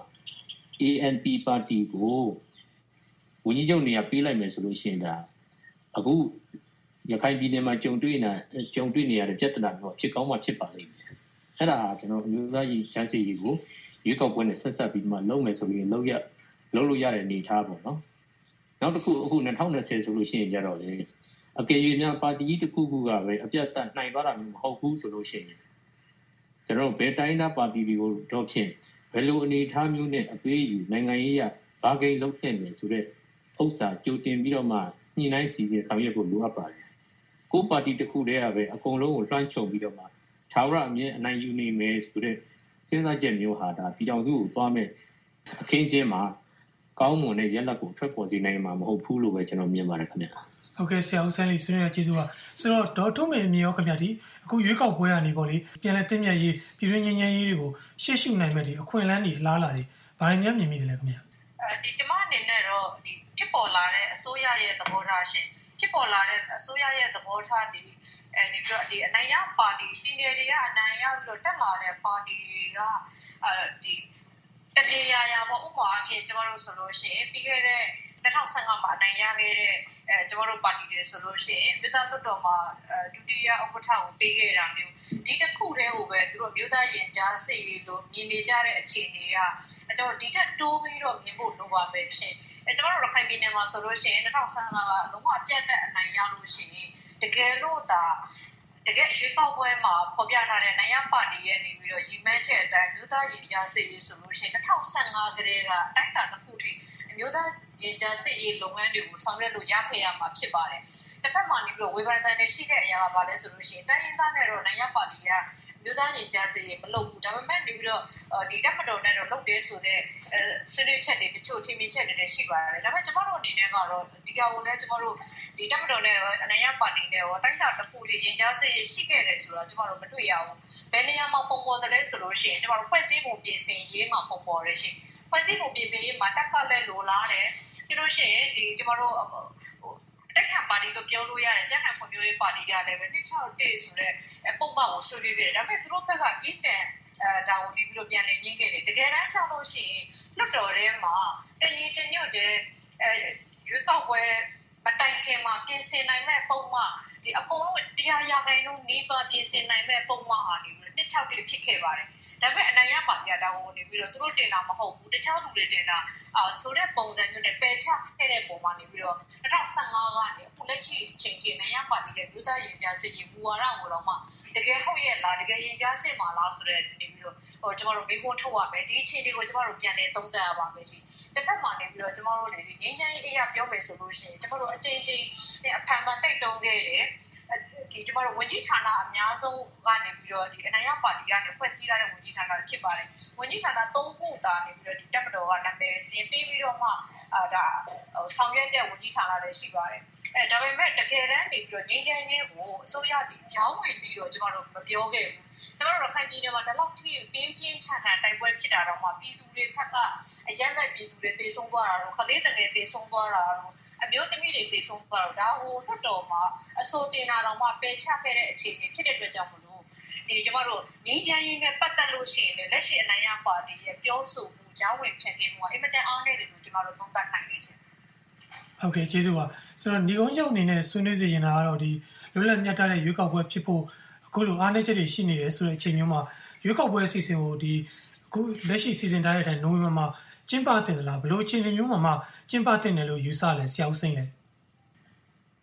ANP ပါတီကိုဝန်ကြီးချုပ်နေရာပေးလိုက်မယ်ဆိုလို့ရှိရင်ဒါအခုရခိုင်ပြည်နယ်မှာကြုံတွေ့နေရတဲ့ပြဿနာမျိုးဖြစ်ကောင်းမှဖြစ်ပါလိမ့်မယ်အဲ့ဒါကျွန်တော်အမျိုးသားရင်ကြားစေးကိုရွေးကောက်ပွဲနဲ့ဆက်ဆက်ပြီးမှလုပ်မယ်ဆိုရင်လုပ်လို့ရတဲ့အနေအထားပေါ့နော်နောက်တစ်ခုအခု2020ဆိုလို့ရှိရင်ကြတော့လေအကယ်၍များပါတီကြီးတစ်ခုခုကပဲအပြတ်တက်နိုင်သွားတာမျိုးမဟုတ်ဘူးဆိုလို့ရှိရင်ကျွန်တော်ဘယ်တိုင်းသားပါတီတွေကိုတော့ဖြင့်ဘယ်လိုအနေအထားမျိုးနဲ့အပေးယူနိုင်ငံရေးရဘာကိန်းလုပ်ခဲ့မယ်ဆိုတဲ့ဥစ္စာကြိုတင်ပြီးတော့မှညှိနှိုင်းစီစဉ်ဆောင်ရွက်ဖို့လိုအပ်ပါတယ်ကိုပါတီတစ်ခုတည်းကပဲအကုန်လုံးကိုလွှမ်းခြုံပြီးတော့မှထာဝရအမြဲအနိုင်ယူနေမယ်ဆိုတဲ့စဉ်းစားချက်မျိုးဟာဒါပြည်တော်စုကိုသွားမဲ့အခင်းချင်းမှာကောင်းမွန်တဲ့ရက်လက်ကိုထွက်ပေါ်စေနိုင်မှာမဟုတ်ဘူးလို့ပဲကျွန်တော်မြင်ပါတယ်ခင်ဗျာဟုတ်ကဲ့ဆရာဦးဆန်းလေးဆွေးနွေးတဲ့ကျေးဇူးပါဆိုတော့ဒေါ်ထုံးမေမြေရောခင်ဗျာဒီအခုရွေးကောက်ပွဲကနေပေါ့လေပြန်လဲတင်မြတ်ရေးပြည်တွင်းငြိမ်းချမ်းရေးတွေကိုရှေ့ရှုနိုင်မဲ့ဒီအခွင့်အလမ်းတွေအလားအလာတွေဘာတွေများမြင်မိတယ်လဲခင်ဗျာဒီကျမအနေနဲ့တော့ဒီဖြစ်ပေါ်လာတဲ့အစိုးရရဲ့သဘောထားရှင်ဖြစ်ပေါ်လာတဲ့အစိုးရရဲ့သဘောထားဒီနေပြီးတော့ဒီအနိုင်ရပါတီပြည်နယ်တွေကအနိုင်ရပြီးတော့တက်လာတဲ့ပါတီတွေကဒီတနေရာပေါ့ဥပမာအဖြစ်ကျမတို့ဆိုလို့ရှိရင်ပြီးခဲ့တဲ့2015မှာအနိုင်ရခဲ့တဲ့ကျမတို့ပါတီတွေဆိုလို့ရှိရင်မြို့သားလွှတ်တော်မှာဒုတိယဥက္ကဋ္ဌကိုပေးခဲ့တာမျိုးဒီတစ်ခုတည်းကိုပဲသူတို့မြို့သားရင်ကြားစိတ်လို့မြင်နေကြတဲ့အခြေအနေကကျွန်တော်ဒီထက်တိုးပြီးတော့မြင်ဖို့လိုပါမယ်ရှင်ကျွန်တော်တို့ရခိုင်ပြည်နယ်မှာဆိုလို့ရှိရင်2015ကလုံးဝအပြတ်တက်အနိုင်ရလို့ရှိရင်တကယ်လို့ဒါတကယ်ရွေးကောက်ပွဲမှာပေါ်ပြထားတဲ့နိုင်ရပါတီရဲ့နေပြီးတော့ရီမန်းချက်အတိုင်းမြို့သားရင်ကြားစိတ်ရေးဆိုလို့ရှိရင်2015ကတည်းကတိုက်တာတစ်ခုထိမြို့သားရင်ကြားစိတ်ရေးလုပ်ငန်းတွေကိုဆောင်ရွက်လို့ရခဲ့ရမှာဖြစ်ပါတယ်။တစ်ဖက်မှာနေပြီးတော့ဝေဖန်တဲ့ရှိတဲ့အရာကဘာလဲဆိုလို့ရှိရင်တိုင်းရင်းသားနဲ့တော့နိုင်ရပါတီကမြို့သားရင်ကြားစိတ်ရေးမလုပ်ဘူးဒါပေမဲ့နေပြီးတော့ဒီတပ်မတော်နဲ့တော့လုပ်တယ်ဆိုတော့ဆွေးနွေးချက်တွေတချို့ထင်မြင်ချက်တွေရှိပါတယ်ဒါပေမဲ့ကျွန်တော်တို့အနေနဲ့ကတော့ဒီကောင်ကိုလည်းကျွန်တော်တို့ဒီတပ်မတော်နဲ့နိုင်ရပါတီနဲ့ရောတိုင်းတာတစ်ခုထိရင်ကြားစိတ်ရေးရှိခဲ့တယ်ဆိုတော့ကျွန်တော်တို့မတွေ့ရဘူးဘယ်နေရာမှာပုံပေါ်တယ်လဲဆိုလို့ရှိရင်ကျွန်တော်တို့ဖွဲ့စည်းပုံပြင်ဆင်ရေးမှာပုံပေါ်ရရှင်ဖွဲ့စည်းပုံပြင်ဆင်ရေးမှာတက်ကလည်းလိုလားတယ်ပြီးလို့ရှိရင်ဒီကျွန်တော်တို့တက်ခံပါတီလို့ပြောလို့ရတယ်ကြက်ခံဖွံ့ဖြိုးရေးပါတီကလည်းပဲ261ဆိုတဲ့ပုံမှန်ကိုဆွေးနွေးခဲ့တယ်ဒါပေမဲ့သူတို့ဘက်ကပြင်းတန်ဒါဝင်ပြီးတော့ပြန်လည်ညှင်းခဲ့တယ်တကယ်တမ်းကြောက်လို့ရှိရင်လွတ်တော်ထဲမှာတညီတညွတ်တဲ့ရွေးကောက်ပွဲမတိုင်ခင်မှာပြင်ဆင်နိုင်မဲ့ပုံမှန်ဒီအကုန်လုံးတရားရခိုင်လုံးနေပါပြင်ဆင်နိုင်မဲ့ပုံမှန်ဟာဒီ261ဖြစ်ခဲ့ပါတယ်ဒါပေမဲ့အနိုင်ရပါတီကဒါဝင်နေပြီးတော့သူတို့တင်တာမဟုတ်ဘူးတခြားလူတွေတင်တာဆိုတဲ့ပုံစံမျိုးနဲ့ပယ်ချခဲ့တဲ့ပုံမှာနေပြီးတော့2015ကနေအခုလက်ရှိအချိန်ထိနိုင်ရပါတီရဲ့မြို့သားရင်ကြားစစ်ရေးမူဝါဒကိုတော့မှတကယ်ဟုတ်ရဲ့လားတကယ်ရင်ကြားစစ်မှာလားဆိုတဲ့နေပြီးတော့ကျွန်တော်တို့မိကုန်းထုတ်ရမယ်ဒီအချိန်တွေကိုကျွန်တော်တို့ပြန်လည်သုံးသပ်ရပါမယ်ရှိတစ်ဖက်မှာနေပြီးတော့ကျွန်တော်တို့ဒီငင်းချမ်းရေးအရာပြောမယ်ဆိုလို့ရှိရင်ကျွန်တော်တို့အချိန်ချင်းနဲ့အဖန်မှတိတ်တုံးခဲ့တယ်ဒီကျွန်တော်တို့ဝန်ကြီးဌာနအများဆုံးကနေပြီးတော့ဒီအနိုင်ရပါတီကနေဖွဲ့စည်းထားတဲ့ဝန်ကြီးဌာနဖြစ်ပါတယ်ဝန်ကြီးဌာန3ခုတာနေပြီးတော့ဒီတပ်မတော်ကနာမည်စင်ပေးပြီးတော့မှဒါဆောင်ရွက်တဲ့ဝန်ကြီးဌာနတွေရှိပါတယ်ဒါပေမဲ့တကယ်တမ်းနေပြီးတော့ငင်းချမ်းရေးကိုအစိုးရဒီကြောင်းဝင်ပြီးတော့ကျွန်တော်တို့မပြောခဲ့ဘူးကျွန်တော်တို့ခိုင်ပြည်နယ်မှာဒီလောက်ထိပြင်းပြင်းထန်ထန်တိုက်ပွဲဖြစ်တာတော့မှပြည်သူတွေဖက်ကအရက်မဲ့ပြည်သူတွေတေဆုံးသွားတာတော့ခလေးတငယ်တေဆုံးသွားတာတော့အမျိုးသမီးတွေတေဆုံးသွားတော့ဒါဟိုထွတ်တော်မှာအစိုးတင်တာတော့မှပယ်ချခဲ့တဲ့အခြေအနေဖြစ်တဲ့အတွက်ကြောင့်မလို့ဒီကျွန်တော်တို့ငင်းချမ်းရေးနဲ့ပတ်သက်လို့ရှိရင်လက်ရှိအနိုင်ရပါတီရဲ့ပြောဆိုမှုကြောင်းဝင်ဖြစ်ပြီးမှုကအင်မတန်အားနည်းတယ်လို့ကျွန်တော်တို့သုံးသပ်နိုင်နေရှင်ဟုတ်ကဲ့ကျေးဇူးပါဆိုတော့ညီကုန်းချုပ်အနေနဲ့ဆွေးနွေးစီရင်တာကတော့ဒီလွတ်လပ်မြတ်တဲ့ရွေးကောက်ပွဲဖြစ်ဖို့အခုလိုအားနည်းချက်တွေရှိနေတယ်ဆိုတဲ့အချိန်မျိုးမှာရွေးကောက်ပွဲအစီအစဉ်ကိုဒီအခုလက်ရှိစီစဉ်ထားတဲ့အတိုင်းနိုဝင်ဘာမှာကျင်းပတင်သလားဘလို့အခြေအနေမျိုးမှာကျင်းပတင်တယ်လို့ယူဆလဲဆရာဦးစိန်လဲ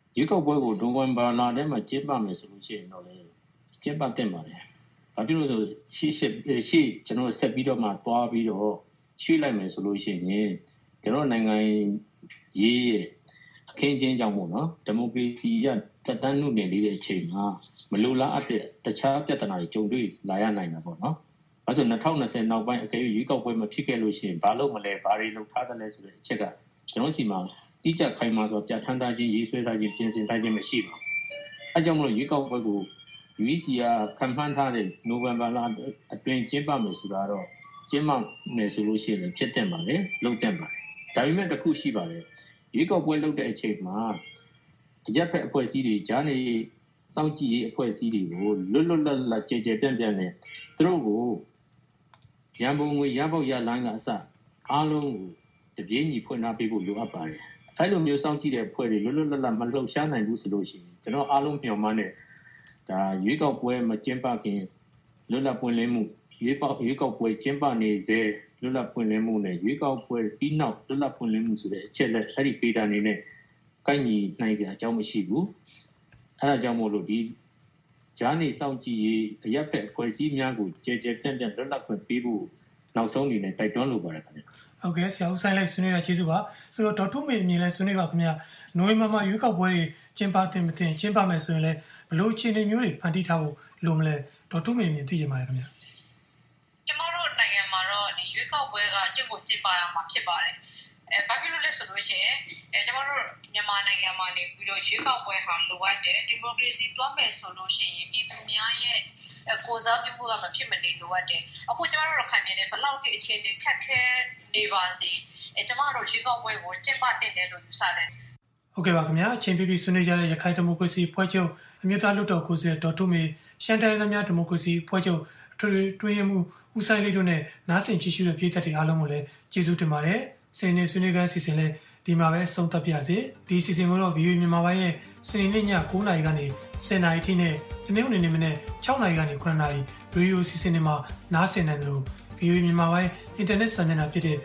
ရွေးကောက်ပွဲကိုနိုဝင်ဘာလထဲမှာကျင်းပမယ်ဆိုလို့ရှိရင်တော့လေကျင်းပတင်ပါတယ်။ဘာဖြစ်လို့ဆိုရှေ့ကျွန်တော်ဆက်ပြီးတော့မှတွားပြီးတော့ရွှေ့လိုက်မယ်ဆိုလို့ရှိရင်ကျွန်တော်နိုင်ငံရေးရဲ့အခင်းချင်းကြောင့်ပေါ့နော်ဒီမိုကရေစီရတက်တန်းနှုတ်နေလေးတဲ့အချိန်မှာမလိုလားအပ်တဲ့တခြားပြဿနာတွေကြုံတွေ့လာရနိုင်တာပေါ့နော်။အဲဆို2020နောက်ပိုင်းအကယ်၍ရွေးကောက်ပွဲမဖြစ်ခဲ့လို့ရှိရင်ဘာလို့မလဲဘာတွေလုပ်ထားသလဲဆိုတဲ့အချက်ကကျွန်တော်စီမှာတိကျခိုင်မာစွာပြဋ္ဌာန်းထားခြင်းရေးဆွဲထားခြင်းပြင်ဆင်ထားခြင်းမရှိပါဘူး။အဲကြောင့်မလို့ရွေးကောက်ပွဲကို UEC ကခံမှန်းထားတဲ့နိုဝင်ဘာလအတွင်းကျင်းပမယ်ဆိုတာတော့ကျင်းပမယ်ဆိုလို့ရှိရင်ဖြစ်တဲ့ပါလေလုပ်တဲ့ပါလေ။ဒါပေမဲ့တစ်ခုရှိပါတယ်။ရွေးကောက်ပွဲလုပ်တဲ့အချိန်မှာအရက်ဖက်အဖွဲ့အစည်းတွေဂျာနေစောင့်ကြည့်ရေးအဖွဲ့အစည်းတွေကိုလွတ်လွတ်လပ်လပ်ကြဲကြဲပြန့်ပြန့်နဲ့သူတို့ကိုရန်ပုံငွေရပေါက်ရလိုင်းကအစအားလုံးကိုတပြေးညီဖွင့်ထားပေးဖို့လိုအပ်ပါတယ်။အဲလိုမျိုးစောင့်ကြည့်တဲ့အဖွဲ့တွေလွတ်လွတ်လပ်လပ်မလှုပ်ရှားနိုင်ဘူးဆိုလို့ရှိရင်ကျွန်တော်အားလုံးမျှော်မှန်းတဲ့ဒါရွေးကောက်ပွဲမကျင်းပခင်လွတ်လပ်ပွင့်လင်းမှုရွေးကောက်ပွဲကျင်းပနေစေလွတ်လပ်ပွင့်လင်းမှုနဲ့ရွေးကောက်ပွဲပြီးနောက်လွတ်လပ်ပွင့်လင်းမှုဆိုတဲ့အချက်လက်အဲ့ဒီပေတာနေနဲ့ကိုက်ညီနိုင်တဲ့အကြောင်းမရှိဘူး။အဲဒါကြောင့်မို့လို့ဒီဂျာနေစောင့်ကြည့်ရေးအရက်ဖက်အဖွဲ့အစည်းများကိုကြဲကြဲပြန့်ပြန့်လွတ်လပ်ခွင့်ပေးဖို့နောက်ဆုံးအနေနဲ့တိုက်တွန်းလိုပါတယ်ခင်ဗျာ။ဟုတ်ကဲ့ဆရာဦးဆိုင်လိုက်ဆွေးနွေးတာကျေးဇူးပါဆိုတော့ဒေါက်ထုမေအမြင်လဲဆွေးနွေးပါခင်ဗျာနိုဝင်ဘာမှာရွေးကောက်ပွဲတွေကျင်းပတင်မတင်ကျင်းပမယ်ဆိုရင်လည်းဘလို့အခြေအနေမျိုးတွေဖန်တီးထားဖို့လိုမလဲဒေါက်ထုမေအမြင်သိချင်ပါတယ်ခင်ဗျာကျမတို့နိုင်ငံမှာတော့ဒီရွေးကောက်ပွဲကကျင့်ကိုကျင်းပရမှာဖြစ်ပါတယ်ဘာဖြစ်လို့လဲဆိုလို့ရှိရင်ကျမတို့မြန်မာနိုင်ငံမှာနေပြီးတော့ရွေးကောက်ပွဲဟာလိုအပ်တယ်ဒီမိုကရေစီတွားမယ်ဆိုလို့ရှိရင်ပြည်သူများရဲ့ကိုစားပြုဖို့ကမဖြစ်မနေလိုအပ်တယ်အခုကျမတို့ခိုင်မြဲတယ်ဘလောက်ထိအခြေအနေခက်ခဲနေပါစေကျမတို့ရွေးကောက်ပွဲကိုကျင်းပတင်တယ်လို့ယူဆတယ်ဟုတ်ကဲ့ပါခင်ဗျာအချိန်ပြည့်ဆွေးနွေးကြတဲ့ရခိုင်ဒီမိုကရေစီဖွဲ့ချုပ်အမျိုးသားလွှတ်တော်ကိုယ်စားလှယ်ဒေါက်ထုမေရှမ်းတိုင်းသားများဒီမိုကရေစီဖွဲ့ချုပ်ထွေထွေမှုဦးဆိုင်လေးတို့နဲ့နားဆင်ကြည့်ရှုတဲ့ပြည်သက်တွေအားလုံးကိုလည်းကျေးဇူးတင်ပါတယ်စနေဆွေးနွေးခန်းစီစဉ်လဲဒီမှာပဲဆုံးသက်ပြစေဒီစီစဉ်ကိုတော့ VOA မြန်မာပိုင်းရဲ့စနေနေ့ည9:00နာရီကနေ10:00နာရီထိနဲ့ဒီနေ့နေ့မနေ့6:00နာရီကနေ9:00နာရီရေဒီယိုစီစဉ်တွေမှာနားဆင်နိုင်တယ်လို့ VOA မြန်မာပိုင်းအင်တာနက်စာမျက်နှာဖြစ်တဲ့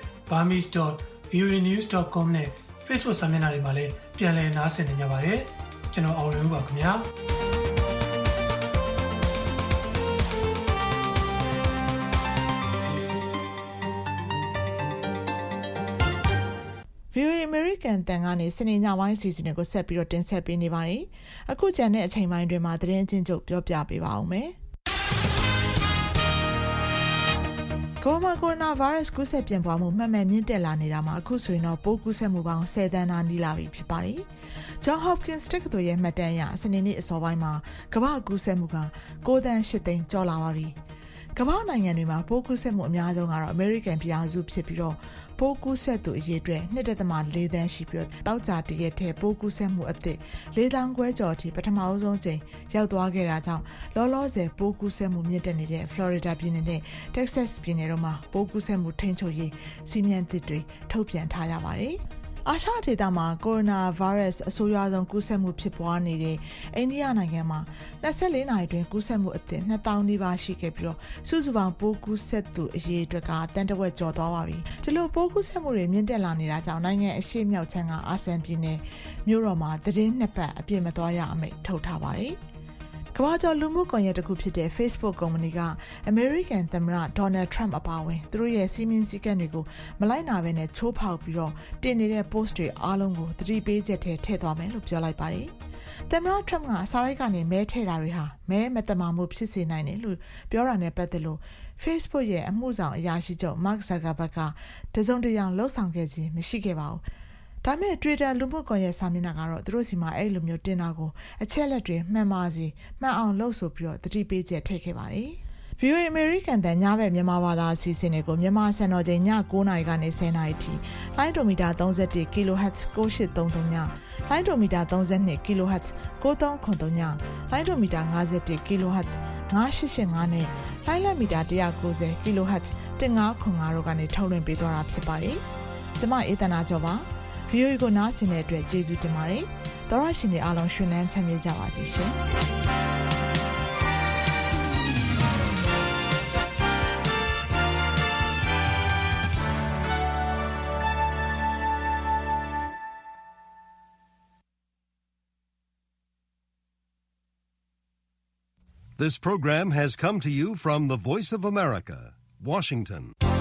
burmese.voanews.com နဲ့ Facebook စာမျက်နှာတွေမှာလည်းပြန်လည်နားဆင်နိုင်ကြပါတယ်ကျွန်တော်အောင်လွင်ဦးပါခင်ဗျာ VOA American တန်ကနေစနေညပိုင်းစီစဉ်တွေကိုဆက်ပြီးတော့တင်ဆက်ပေးနေပါတယ်။အခုကျန်တဲ့အချိန်ပိုင်းတွေမှာသတင်းချင်းချုပ်ပြောပြပေးပါဦးမယ်။ကိုရိုနာဗိုင်းရပ်စ်ကူးစက်ပြန့်ပွားမှုမှန်မှန်မြင့်တက်လာနေတာမှာအခုဆိုရင်တော့ပိုးကူးစက်မှုပေါင်း10 သန်းနားနီးလာပြီဖြစ်ပါတယ်။ John Hopkins တက္ကသိုလ်ရဲ့မှတ်တမ်းအရစနေနေ့အစောပိုင်းမှာကမ္ဘာ့ကူးစက်မှုက9 သန်း8 သိန်းကျော်လာပါပြီ။ကမ္ဘာနိုင်ငံတွေမှာပိုးကူးစက်မှုအများဆုံးကတော့အမေရိကန်ပြည်ထောင်စုဖြစ်ပြီးတော့ပိုးကူးစက်သူအရေအတွက် 2.4 သန်းရှိပြီးတောက်ကြတရက်ထဲပိုးကူးစက်မှုအသစ်4,000 ခွဲကျော်အထိပထမအဆုံးချိန်ရောက်သွားခဲ့တာကြောင့်လောလောဆယ်ပိုးကူးစက်မှုမြင့်တက်နေတဲ့ Florida ပြည်နယ်နဲ့ Texas ပြည်နယ်တို့မှာပိုးကူးစက်မှုထိန်းချုပ်ရေးစီမံသစ်တွေထုတ်ပြန်ထားရပါတယ်။အာရှဒေသမှာကိုရိုနာဗိုင်းရပ်စ်အဆိုးရွားဆုံးကူးစက်မှုဖြစ်ပွားနေတဲ့အိန္ဒိယနိုင်ငံမှာ24နာရီတွင်ကူးစက်မှုအသစ် 2,000 နီးပါးရှိခဲ့ပြီးတော့စုစုပေါင်းပိုးကူးစက်သူအရေအတွက်ကတန်တဝက်ကျော်သွားပါပြီ။ဒီလိုပိုးကူးစက်မှုတွေမြင့်တက်လာနေတာကြောင့်နိုင်ငံအရှေ့မြောက်ခြမ်းကအာဆန်ပြည်နယ်မြို့တော်မှာသတင်းနှစ်ပတ်အပြည့်မသွားရအမိန့်ထုတ်ထားပါတယ်။ကမ္ဘာကျော်လူမှုကွန်ရက်တစ်ခုဖြစ်တဲ့ Facebook ကုမ္ပဏီကအမေရိကန်သမ္မတ Donald Trump အပါအဝင်သူတို့ရဲ့စီမင်းစည်းကမ်းတွေကိုမလိုက်နာဘဲနဲ့ချိုးဖောက်ပြီးတော့တင်နေတဲ့ post တွေအားလုံးကိုသတိပေးချက်ထဲထည့်သွားမယ်လို့ပြောလိုက်ပါတယ်။သမ္မတ Trump ကစာရိုက်ကနေမဲထည့်တာတွေဟာမဲမတမာမှုဖြစ်စေနိုင်တယ်လို့ပြောတာနဲ့ပတ်သက်လို့ Facebook ရဲ့အမှုဆောင်အရာရှိချုပ် Mark Zuckerberg ကတစုံတရာလှုပ်ဆောင်ခဲ့ခြင်းမရှိခဲ့ပါဘူး။ဒါမဲ့ Twitter လူမှုကွန်ရက်စာမျက်နှာကတော့သူတို့စီမှာအဲ့လိုမျိုးတင်တာကိုအချက်လက်တွေမှန်ပါစီမှန်အောင်လုပ်ဆိုပြီးတော့သတိပေးချက်ထည့်ခဲ့ပါတယ်။ VOA American တန်ညဘက်မြန်မာဘာသာအစီအစဉ်တွေကိုမြန်မာစံတော်ချိန်ည9:00နာရီကနေ10:00နာရီထိလိုင်းဒိုမီတာ31 kHz 9833ညလိုင်းဒိုမီတာ32 kHz 9393ညလိုင်းဒိုမီတာ51 kHz 9885နဲ့လိုင်းလက်မီတာ190 kHz 1505တို့ကနေထုတ်လွှင့်ပေးသွားတာဖြစ်ပါတယ်။ကျွန်မအေးသနာကျော်ပါVOA ကိုနားဆင်တဲ့အတွက်ကျေးဇူးတင်ပါတယ်။သောရရှင်တွေအားလုံးရှင်လန်းချမ်းမြေ့ကြပါစေရှင်။ This program has come to you from the Voice of America, Washington.